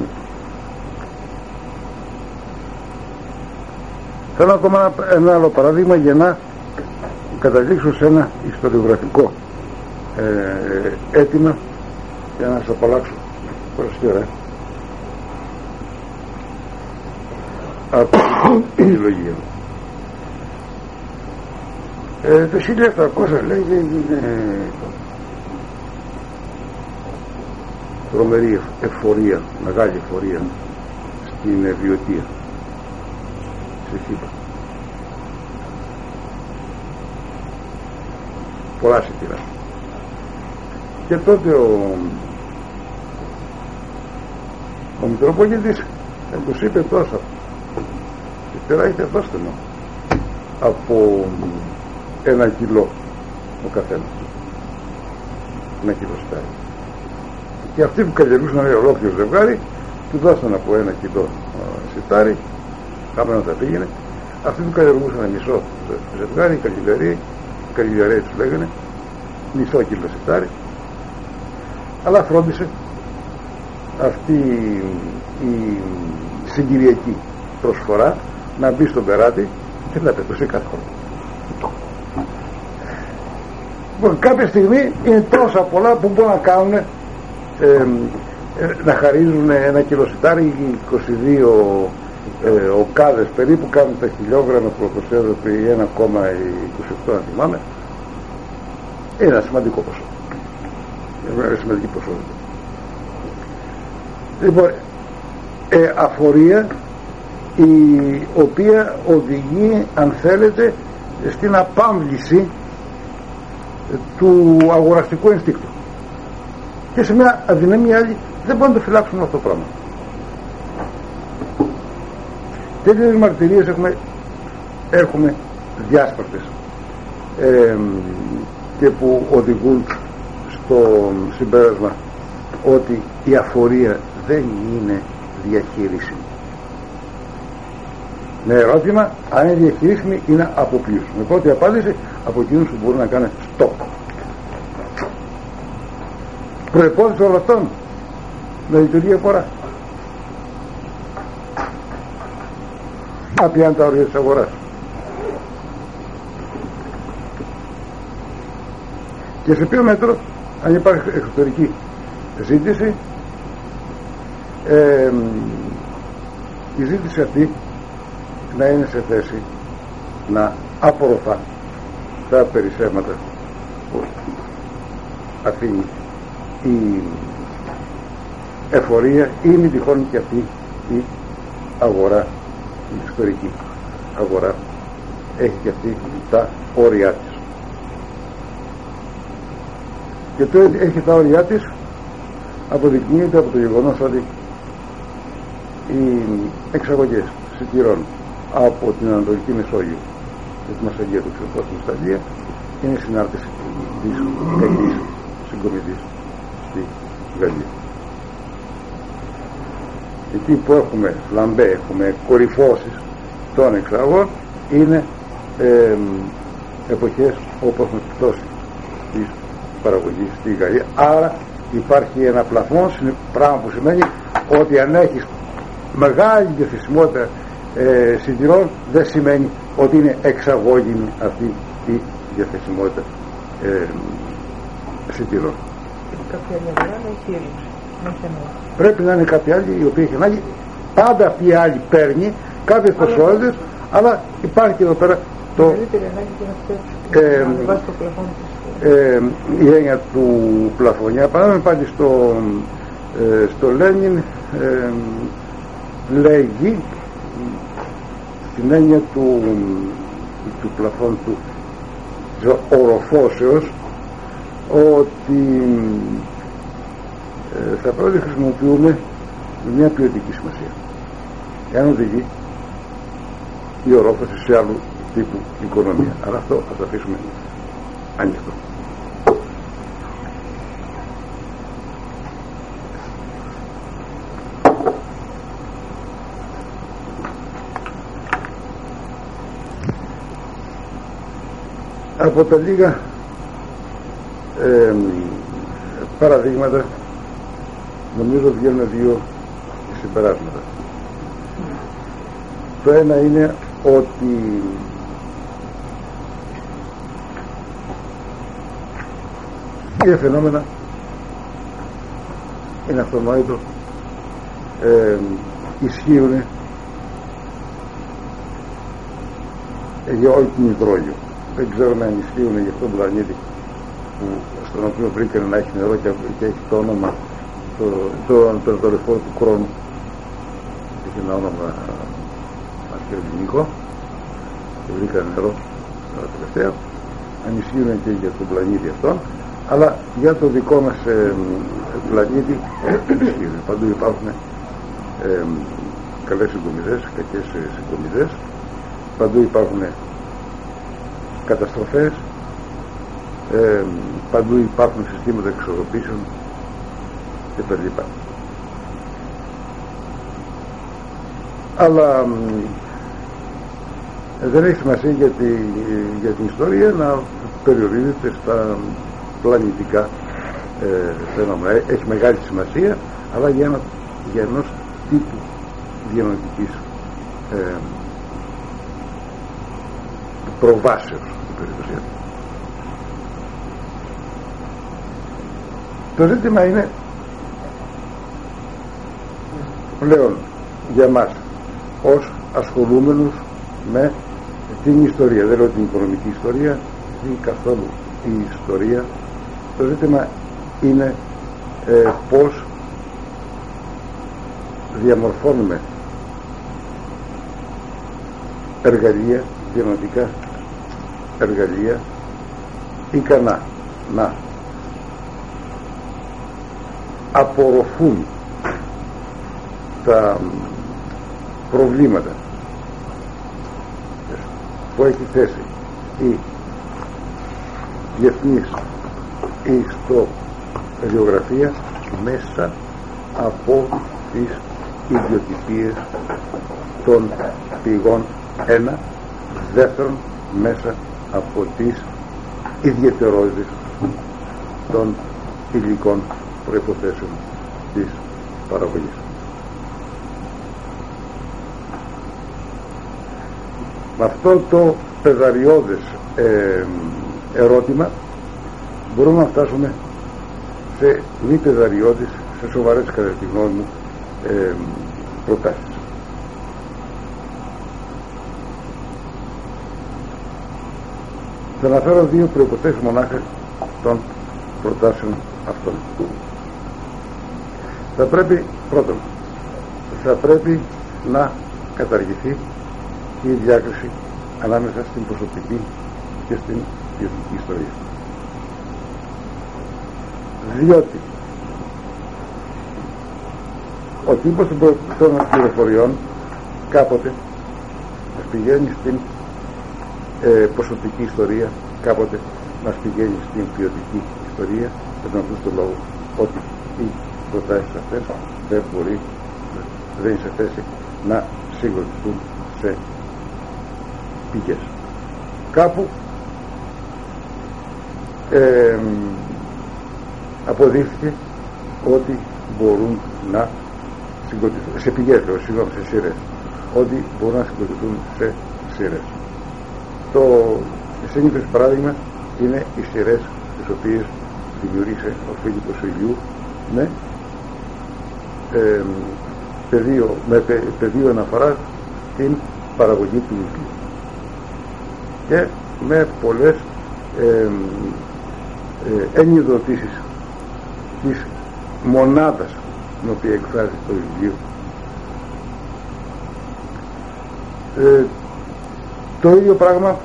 θέλω ακόμα ένα άλλο παράδειγμα για να καταλήξω σε ένα ιστοριογραφικό αίτημα για να σας απαλλάξω προσχέρα από την συλλογία. Το 1700 λέγεται είναι τρομερή εφορία, μεγάλη εφορία στην Βιωτία, στη Θήβα. Πολλά σιτηρά. Και τότε ο Μητροπολίτης τους είπε τόσα σιτηρά είχε δώστε μου από 1 κιλό ο καθένας, 1 κιλό σιτάρι. Και αυτοί που καλλιεργούσαν ολόκληρο ζευγάρι του δώσαν από 1 κιλό σιτάρι, κάπου να τα πήγαινε. Αυτοί που καλλιεργούσαν μισό ζευγάρι, καλλιεργαρέοι τους λέγανε, μισό κιλό σιτάρι. Αλλά φρόντισε αυτή η συγκυριακή προσφορά να μπει στον περάτη και να πετώσει κάθε χρόνο. Λοιπόν, κάποια στιγμή είναι τόσα πολλά που μπορούν να κάνουν να χαρίζουν 1 κιλό σιτάρι, 22 οκάδες περίπου κάνουν τα χιλιόγραμμα που προσέδονται 1,27 αν θυμάμαι. Είναι ένα σημαντικό ποσό. Είναι σημαντική ποσότητα. Λοιπόν, αφορία η οποία οδηγεί, αν θέλετε, στην απάμβληση του αγοραστικού ενστίκτου. και σε μια αδυναμία άλλη δεν μπορούν να το φυλάξουν αυτό το πράγμα. Τέτοιες μαρτυρίες έχουμε διάσπαρτες και που οδηγούν στο συμπέρασμα ότι η αφορία δεν είναι διαχείρισιμη. Με ερώτημα αν είναι διαχειρίσιμη είναι από ποιους. Με πρώτη απάντηση από εκείνους που μπορούν να κάνουν στόκ. Προϋπόθεση όλων αυτών να λειτουργεί αγορά. Απιάν τα όρια της αγοράς. Και σε ποιο μέτρο, αν υπάρχει εξωτερική ζήτηση, η ζήτηση αυτή να είναι σε θέση να απορροφά τα περισσεύματα που αφήνει η εφορία ή μη τυχόν και αυτή η αγορά, η εξωτερική αγορά έχει και αυτή τα όρια της. Και το έχει τα όρια της αποδεικνύεται από το γεγονός ότι οι εξαγωγές σιτηρών από την Ανατολική Μεσόγειο και τη Μασαγία του Ξεπρόστου στην Ιταλία είναι συνάρτηση της κακής συγκομιδής στη Γαλλία. Εκεί που έχουμε φλαμπέ, έχουμε κορυφώσεις των εξαγών είναι εποχές όπου έχουμε πτώση της παραγωγής στη Γαλλία. Άρα υπάρχει ένα πλαφόν, πράγμα που σημαίνει ότι αν έχεις μεγάλη διαθεσιμότητα σιτηρών δεν σημαίνει ότι είναι εξαγώγημη αυτή η διαθεσιμότητα σιτηρών. Κάποια άλλη αγορά να έχει έλλειψη. Πρέπει να είναι κάποια άλλη η οποία έχει ανάγκη. Πάντα αυτή η άλλη παίρνει κάποιες ποσότητες, αλλά υπάρχει και εδώ πέρα το η έννοια του πλαφωνιά. Παράδειγμα πάλι στο Λένιν λέγει την έννοια του πλαφών της οροφώσεως ότι θα πρέπει να χρησιμοποιούμε μια ποιοτική σημασία. Εάν οδηγεί η ορόφωση σε άλλου τύπου οικονομία. Αλλά αυτό θα το αφήσουμε ανοιχτό. Από τα λίγα παραδείγματα νομίζω βγαίνουν δύο συμπεράσματα. Το ένα είναι ότι οι φαινόμενα είναι αυτονόητο, ισχύουν για όλη την υδρόγειο. Δεν ξέρουμε αν ισχύουν για αυτόν τον πλανήτη στον οποίο βρήκανε να έχει νερό και έχει το όνομα το δορυφόρο του χρόνου. Έχει ένα όνομα αρχαιολογικό και βρήκανε νερό τελευταία. Αν ισχύουν και για τον πλανήτη αυτόν, αλλά για το δικό μας πλανήτη ισχύουν. Παντού υπάρχουν καλές συγκομιδές, κακές συγκομιδές, παντού υπάρχουν καταστροφές, παντού υπάρχουν συστήματα εξορροπήσεων και τα λοιπά. Αλλά δεν έχει σημασία για την ιστορία να περιορίζεται στα πλανητικά φαινόμενα. Έχει μεγάλη σημασία, αλλά για ενός τύπου διανοητικής προβάσεως στην περίπτωση. Το ζήτημα είναι πλέον για μας ως ασχολούμενους με την ιστορία, δεν λέω την οικονομική ιστορία ή καθόλου η ιστορία. Το ζήτημα είναι πώς διαμορφώνουμε εργαλεία, διανοητικά εργαλεία ικανά να απορροφούν τα προβλήματα που έχει θέσει η διεθνής ιστοριογραφία μέσα από τις ιδιοτυπίες των πηγών, ένα, δεύτερον μέσα από τις ιδιαιτερότητες των υλικών προϋποθέσεων της παραγωγής. Με αυτό το πεδαριώδες ερώτημα μπορούμε να φτάσουμε σε μη πεδαριώδεις, σε σοβαρές κατά τη γνώμη μου προτάσεις. Θα αναφέρω δύο προϋποθέσεις μονάχα των προτάσεων αυτών. Θα πρέπει, πρώτον, θα πρέπει να καταργηθεί η διάκριση ανάμεσα στην προσωπική και στην ποιοτική ιστορία. Διότι ο τύπος των πληροφοριών κάποτε μας πηγαίνει στην προσωπική ιστορία, κάποτε μας πηγαίνει στην ποιοτική ιστορία, με τον απλούστο λόγο ότι οι προτάσεις αυτές δεν είναι σε θέση να συγκροτηθούν σε πηγές. Κάπου αποδείχθηκε ότι μπορούν να συγκροτηθούν σε πηγές, σε σειρές, ότι μπορούν να συγκροτηθούν σε σειρές. Το σύνηθες παράδειγμα είναι οι σειρές τις οποίες δημιούργησε ο Φίλιππος Ηλιού με πεδίο αναφορά την παραγωγή του βιβλίου και με πολλές ενιδοτήσεις της μονάδας την οποία εκφράζει το βιβλίο. Το ίδιο πράγμα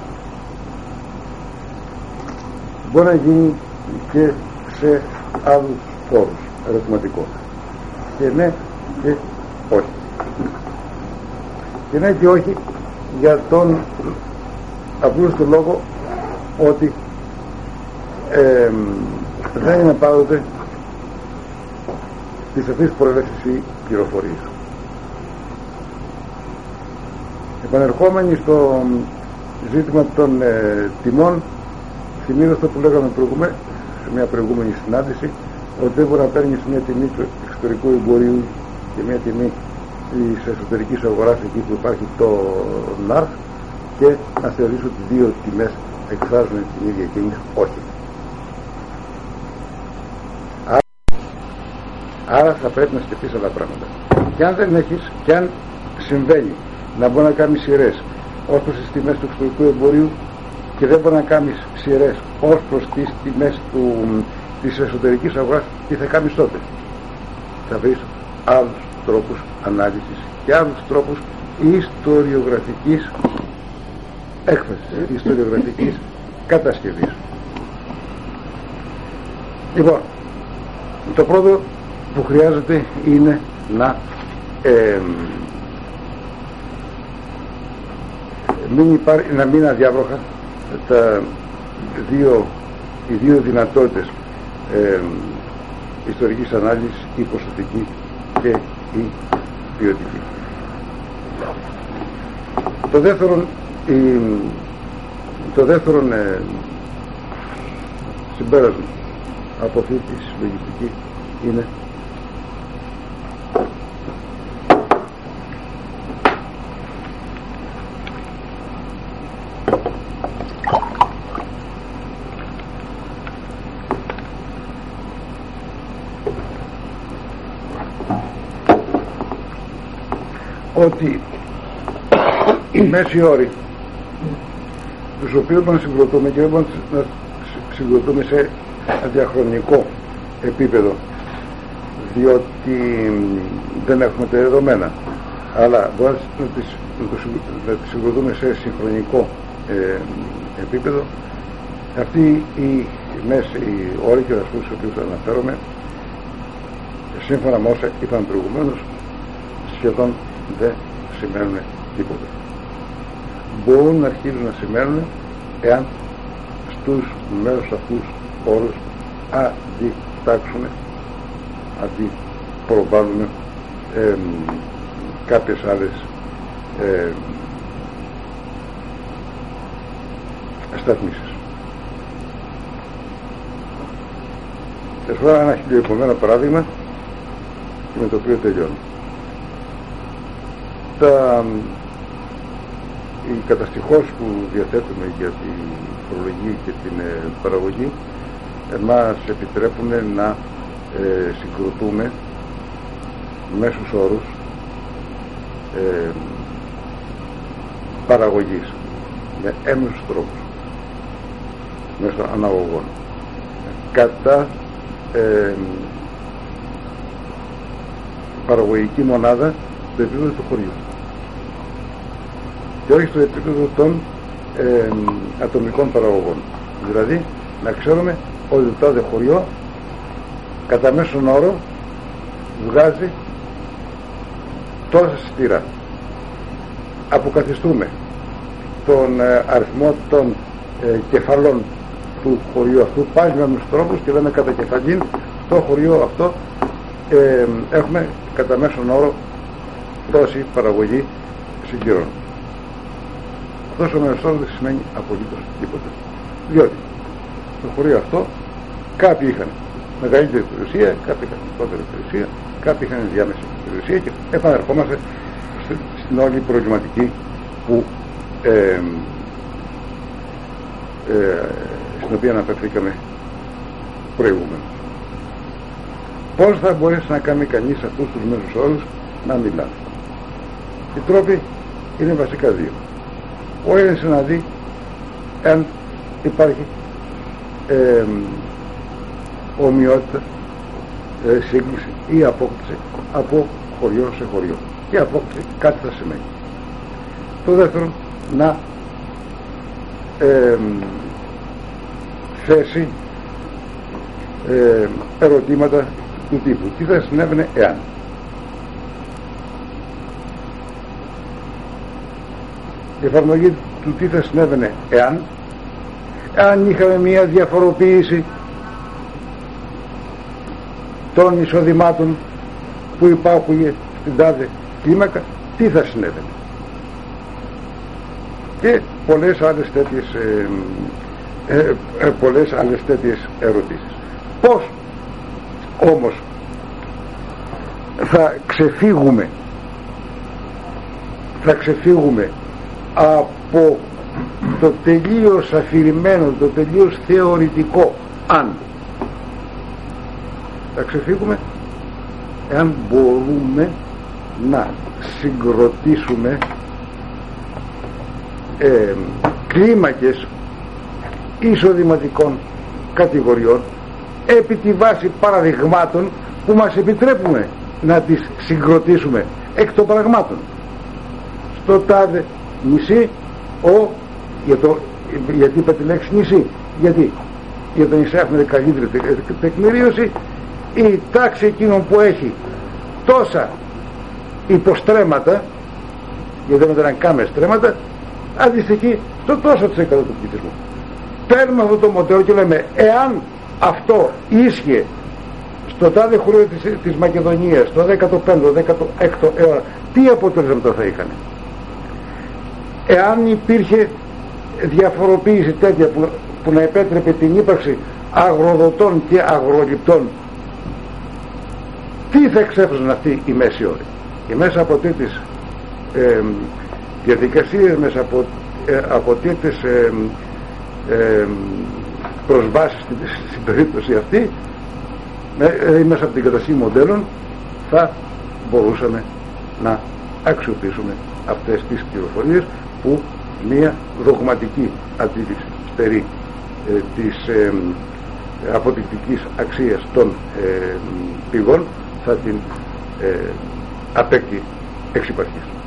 μπορεί να γίνει και σε άλλους όρους, ερωτηματικό. Και ναι και όχι. Και ναι και όχι για τον απλούστο λόγο ότι δεν είναι πάντοτε της αυτής προέλευσης οι πληροφορίες. Επανερχόμενοι στο ζήτημα των τιμών, θυμίζω αυτό που λέγαμε σε μια προηγούμενη συνάντηση, ότι δεν μπορεί να παίρνεις μια τιμή του εξωτερικού εμπορίου και μια τιμή της εσωτερικής αγοράς εκεί που υπάρχει το ΝΑΡΘ και να θεωρήσω ότι δύο τιμές εκφράζουν την ίδια εκείνη. Όχι. Άρα θα πρέπει να σκεφτείς άλλα πράγματα. Και αν δεν έχεις, και αν συμβαίνει να μπορεί να κάνεις σειρές ως προς τις τιμές του εξωτερικού εμπορίου και δεν μπορεί να κάνεις σειρές ως προς τις τιμές της εσωτερικής αγοράς, τι θα κάνεις τότε? Θα βρεις άλλους τρόπους ανάλυσης και άλλους τρόπους ιστοριογραφικής έκφρασης, ιστοριογραφικής κατασκευής. Λοιπόν, το πρώτο που χρειάζεται είναι να μην είναι αδιάβροχα οι δύο δυνατότητες ιστορικής ανάλυσης, η ποσοτική και η ποιοτική. Το δεύτερο συμπέρασμα από αυτή τη συλλογιστική είναι ότι οι μέσοι όροι τους οποίους να συγκροτούμε και να συγκροτούμε σε διαχρονικό επίπεδο, διότι δεν έχουμε τα δεδομένα, αλλά μπορούμε να τις συγκροτούμε σε συγχρονικό επίπεδο. Αυτοί οι μέσοι όροι και στους οποίους αναφέρομαι σύμφωνα με όσα είπαμε προηγουμένως, σχεδόν δεν σημαίνουν τίποτα. Μπορούν να αρχίσουν να σημαίνουν εάν στους μέρους αυτούς όρους αντιτάξουν, αντιπροβάλλουν κάποιες άλλες σταθμίσεις. Θα σας πω ένα χιλιοεπομένο παράδειγμα και με το οποίο τελειώνω. Οι καταστοιχώσεις που διαθέτουμε για τη φορολογία και την παραγωγή μας επιτρέπουν να συγκροτούμε μέσους όρους παραγωγής με έμεσους τρόπους μέσω αναγωγών κατά παραγωγική μονάδα στο επίπεδο του χωριού και όχι στο επίπεδο των ατομικών παραγωγών. Δηλαδή να ξέρουμε ότι το τάδε χωριό κατά μέσον όρο βγάζει τόσα εισιτήρα. Αποκαθιστούμε τον αριθμό των κεφαλών του χωριού αυτού πάλι με τους τρόπους και λέμε κατά κεφαλήν στο χωριό αυτό έχουμε κατά μέσον όρο τόση παραγωγή συγκυρών. Αυτός ο μέσος όρος δεν σημαίνει απολύτως τίποτα, διότι στο χωριό αυτό κάποιοι είχαν μεγαλύτερη περιουσία, κάποιοι είχαν μικρότερη περιουσία, κάποιοι είχαν διάμεση περιουσία και επανερχόμαστε στην όλη προβληματική που στην οποία αναφερθήκαμε προηγούμενος. Πώς θα μπορέσει να κάνει κανείς αυτούς τους μέσους όρους να μιλάνε? Οι τρόποι είναι βασικά δύο. Ο ένας να δει αν υπάρχει ομοιότητα, σύγκληση ή απόκτηση από χωριό σε χωριό, και απόκτηση κάτι θα σημαίνει. Το δεύτερο, να θέσει ερωτήματα του τύπου τι θα συνέβαινε εάν. Η εφαρμογή του τι θα συνέβαινε εάν είχαμε μια διαφοροποίηση των εισοδημάτων που υπάρχουν στην τάδε κλίμακα, τι θα συνέβαινε, και πολλές άλλες τέτοιες ερωτήσεις. Πώς όμως θα ξεφύγουμε από το τελείως αφηρημένο, το τελείως θεωρητικό αν? Θα ξεφύγουμε εάν μπορούμε να συγκροτήσουμε κλίμακες εισοδηματικών κατηγοριών επί τη βάση παραδειγμάτων που μας επιτρέπουμε να τις συγκροτήσουμε εκ των πραγμάτων. Στο τάδε νησί, γιατί είπα τη λέξη νησί, γιατί για το νησί έχουμε καλύτερη τεκμηρίωση, η τάξη εκείνων που έχει τόσα υποστρέμματα, γιατί δεν ήταν καν στρέμματα, αντιστοιχεί στο τόσο της εκατό του πληθυσμού. Παίρνουμε αυτό το μοντέλο και λέμε εάν αυτό ίσχυε στο τάδε χωριό της Μακεδονίας το 15ο-16ο αιώνα, τι αποτελέσματα θα είχαν? Εάν υπήρχε διαφοροποίηση τέτοια που να επέτρεπε την ύπαρξη αγροδοτών και αγροληπτών, τι θα εξέφραζαν αυτοί οι μέσοι όροι? Και μέσα από τέτοιες διαδικασίες, μέσα από τέτοιες προσβάσεις στην περίπτωση αυτή, μέσα από την κατασκευή μοντέλων, θα μπορούσαμε να αξιοποιήσουμε αυτές τις πληροφορίες που μια δογματική αντίληψη περί της αποδεικτικής αξίας των πηγών θα την απέκει εξ υπαρχής.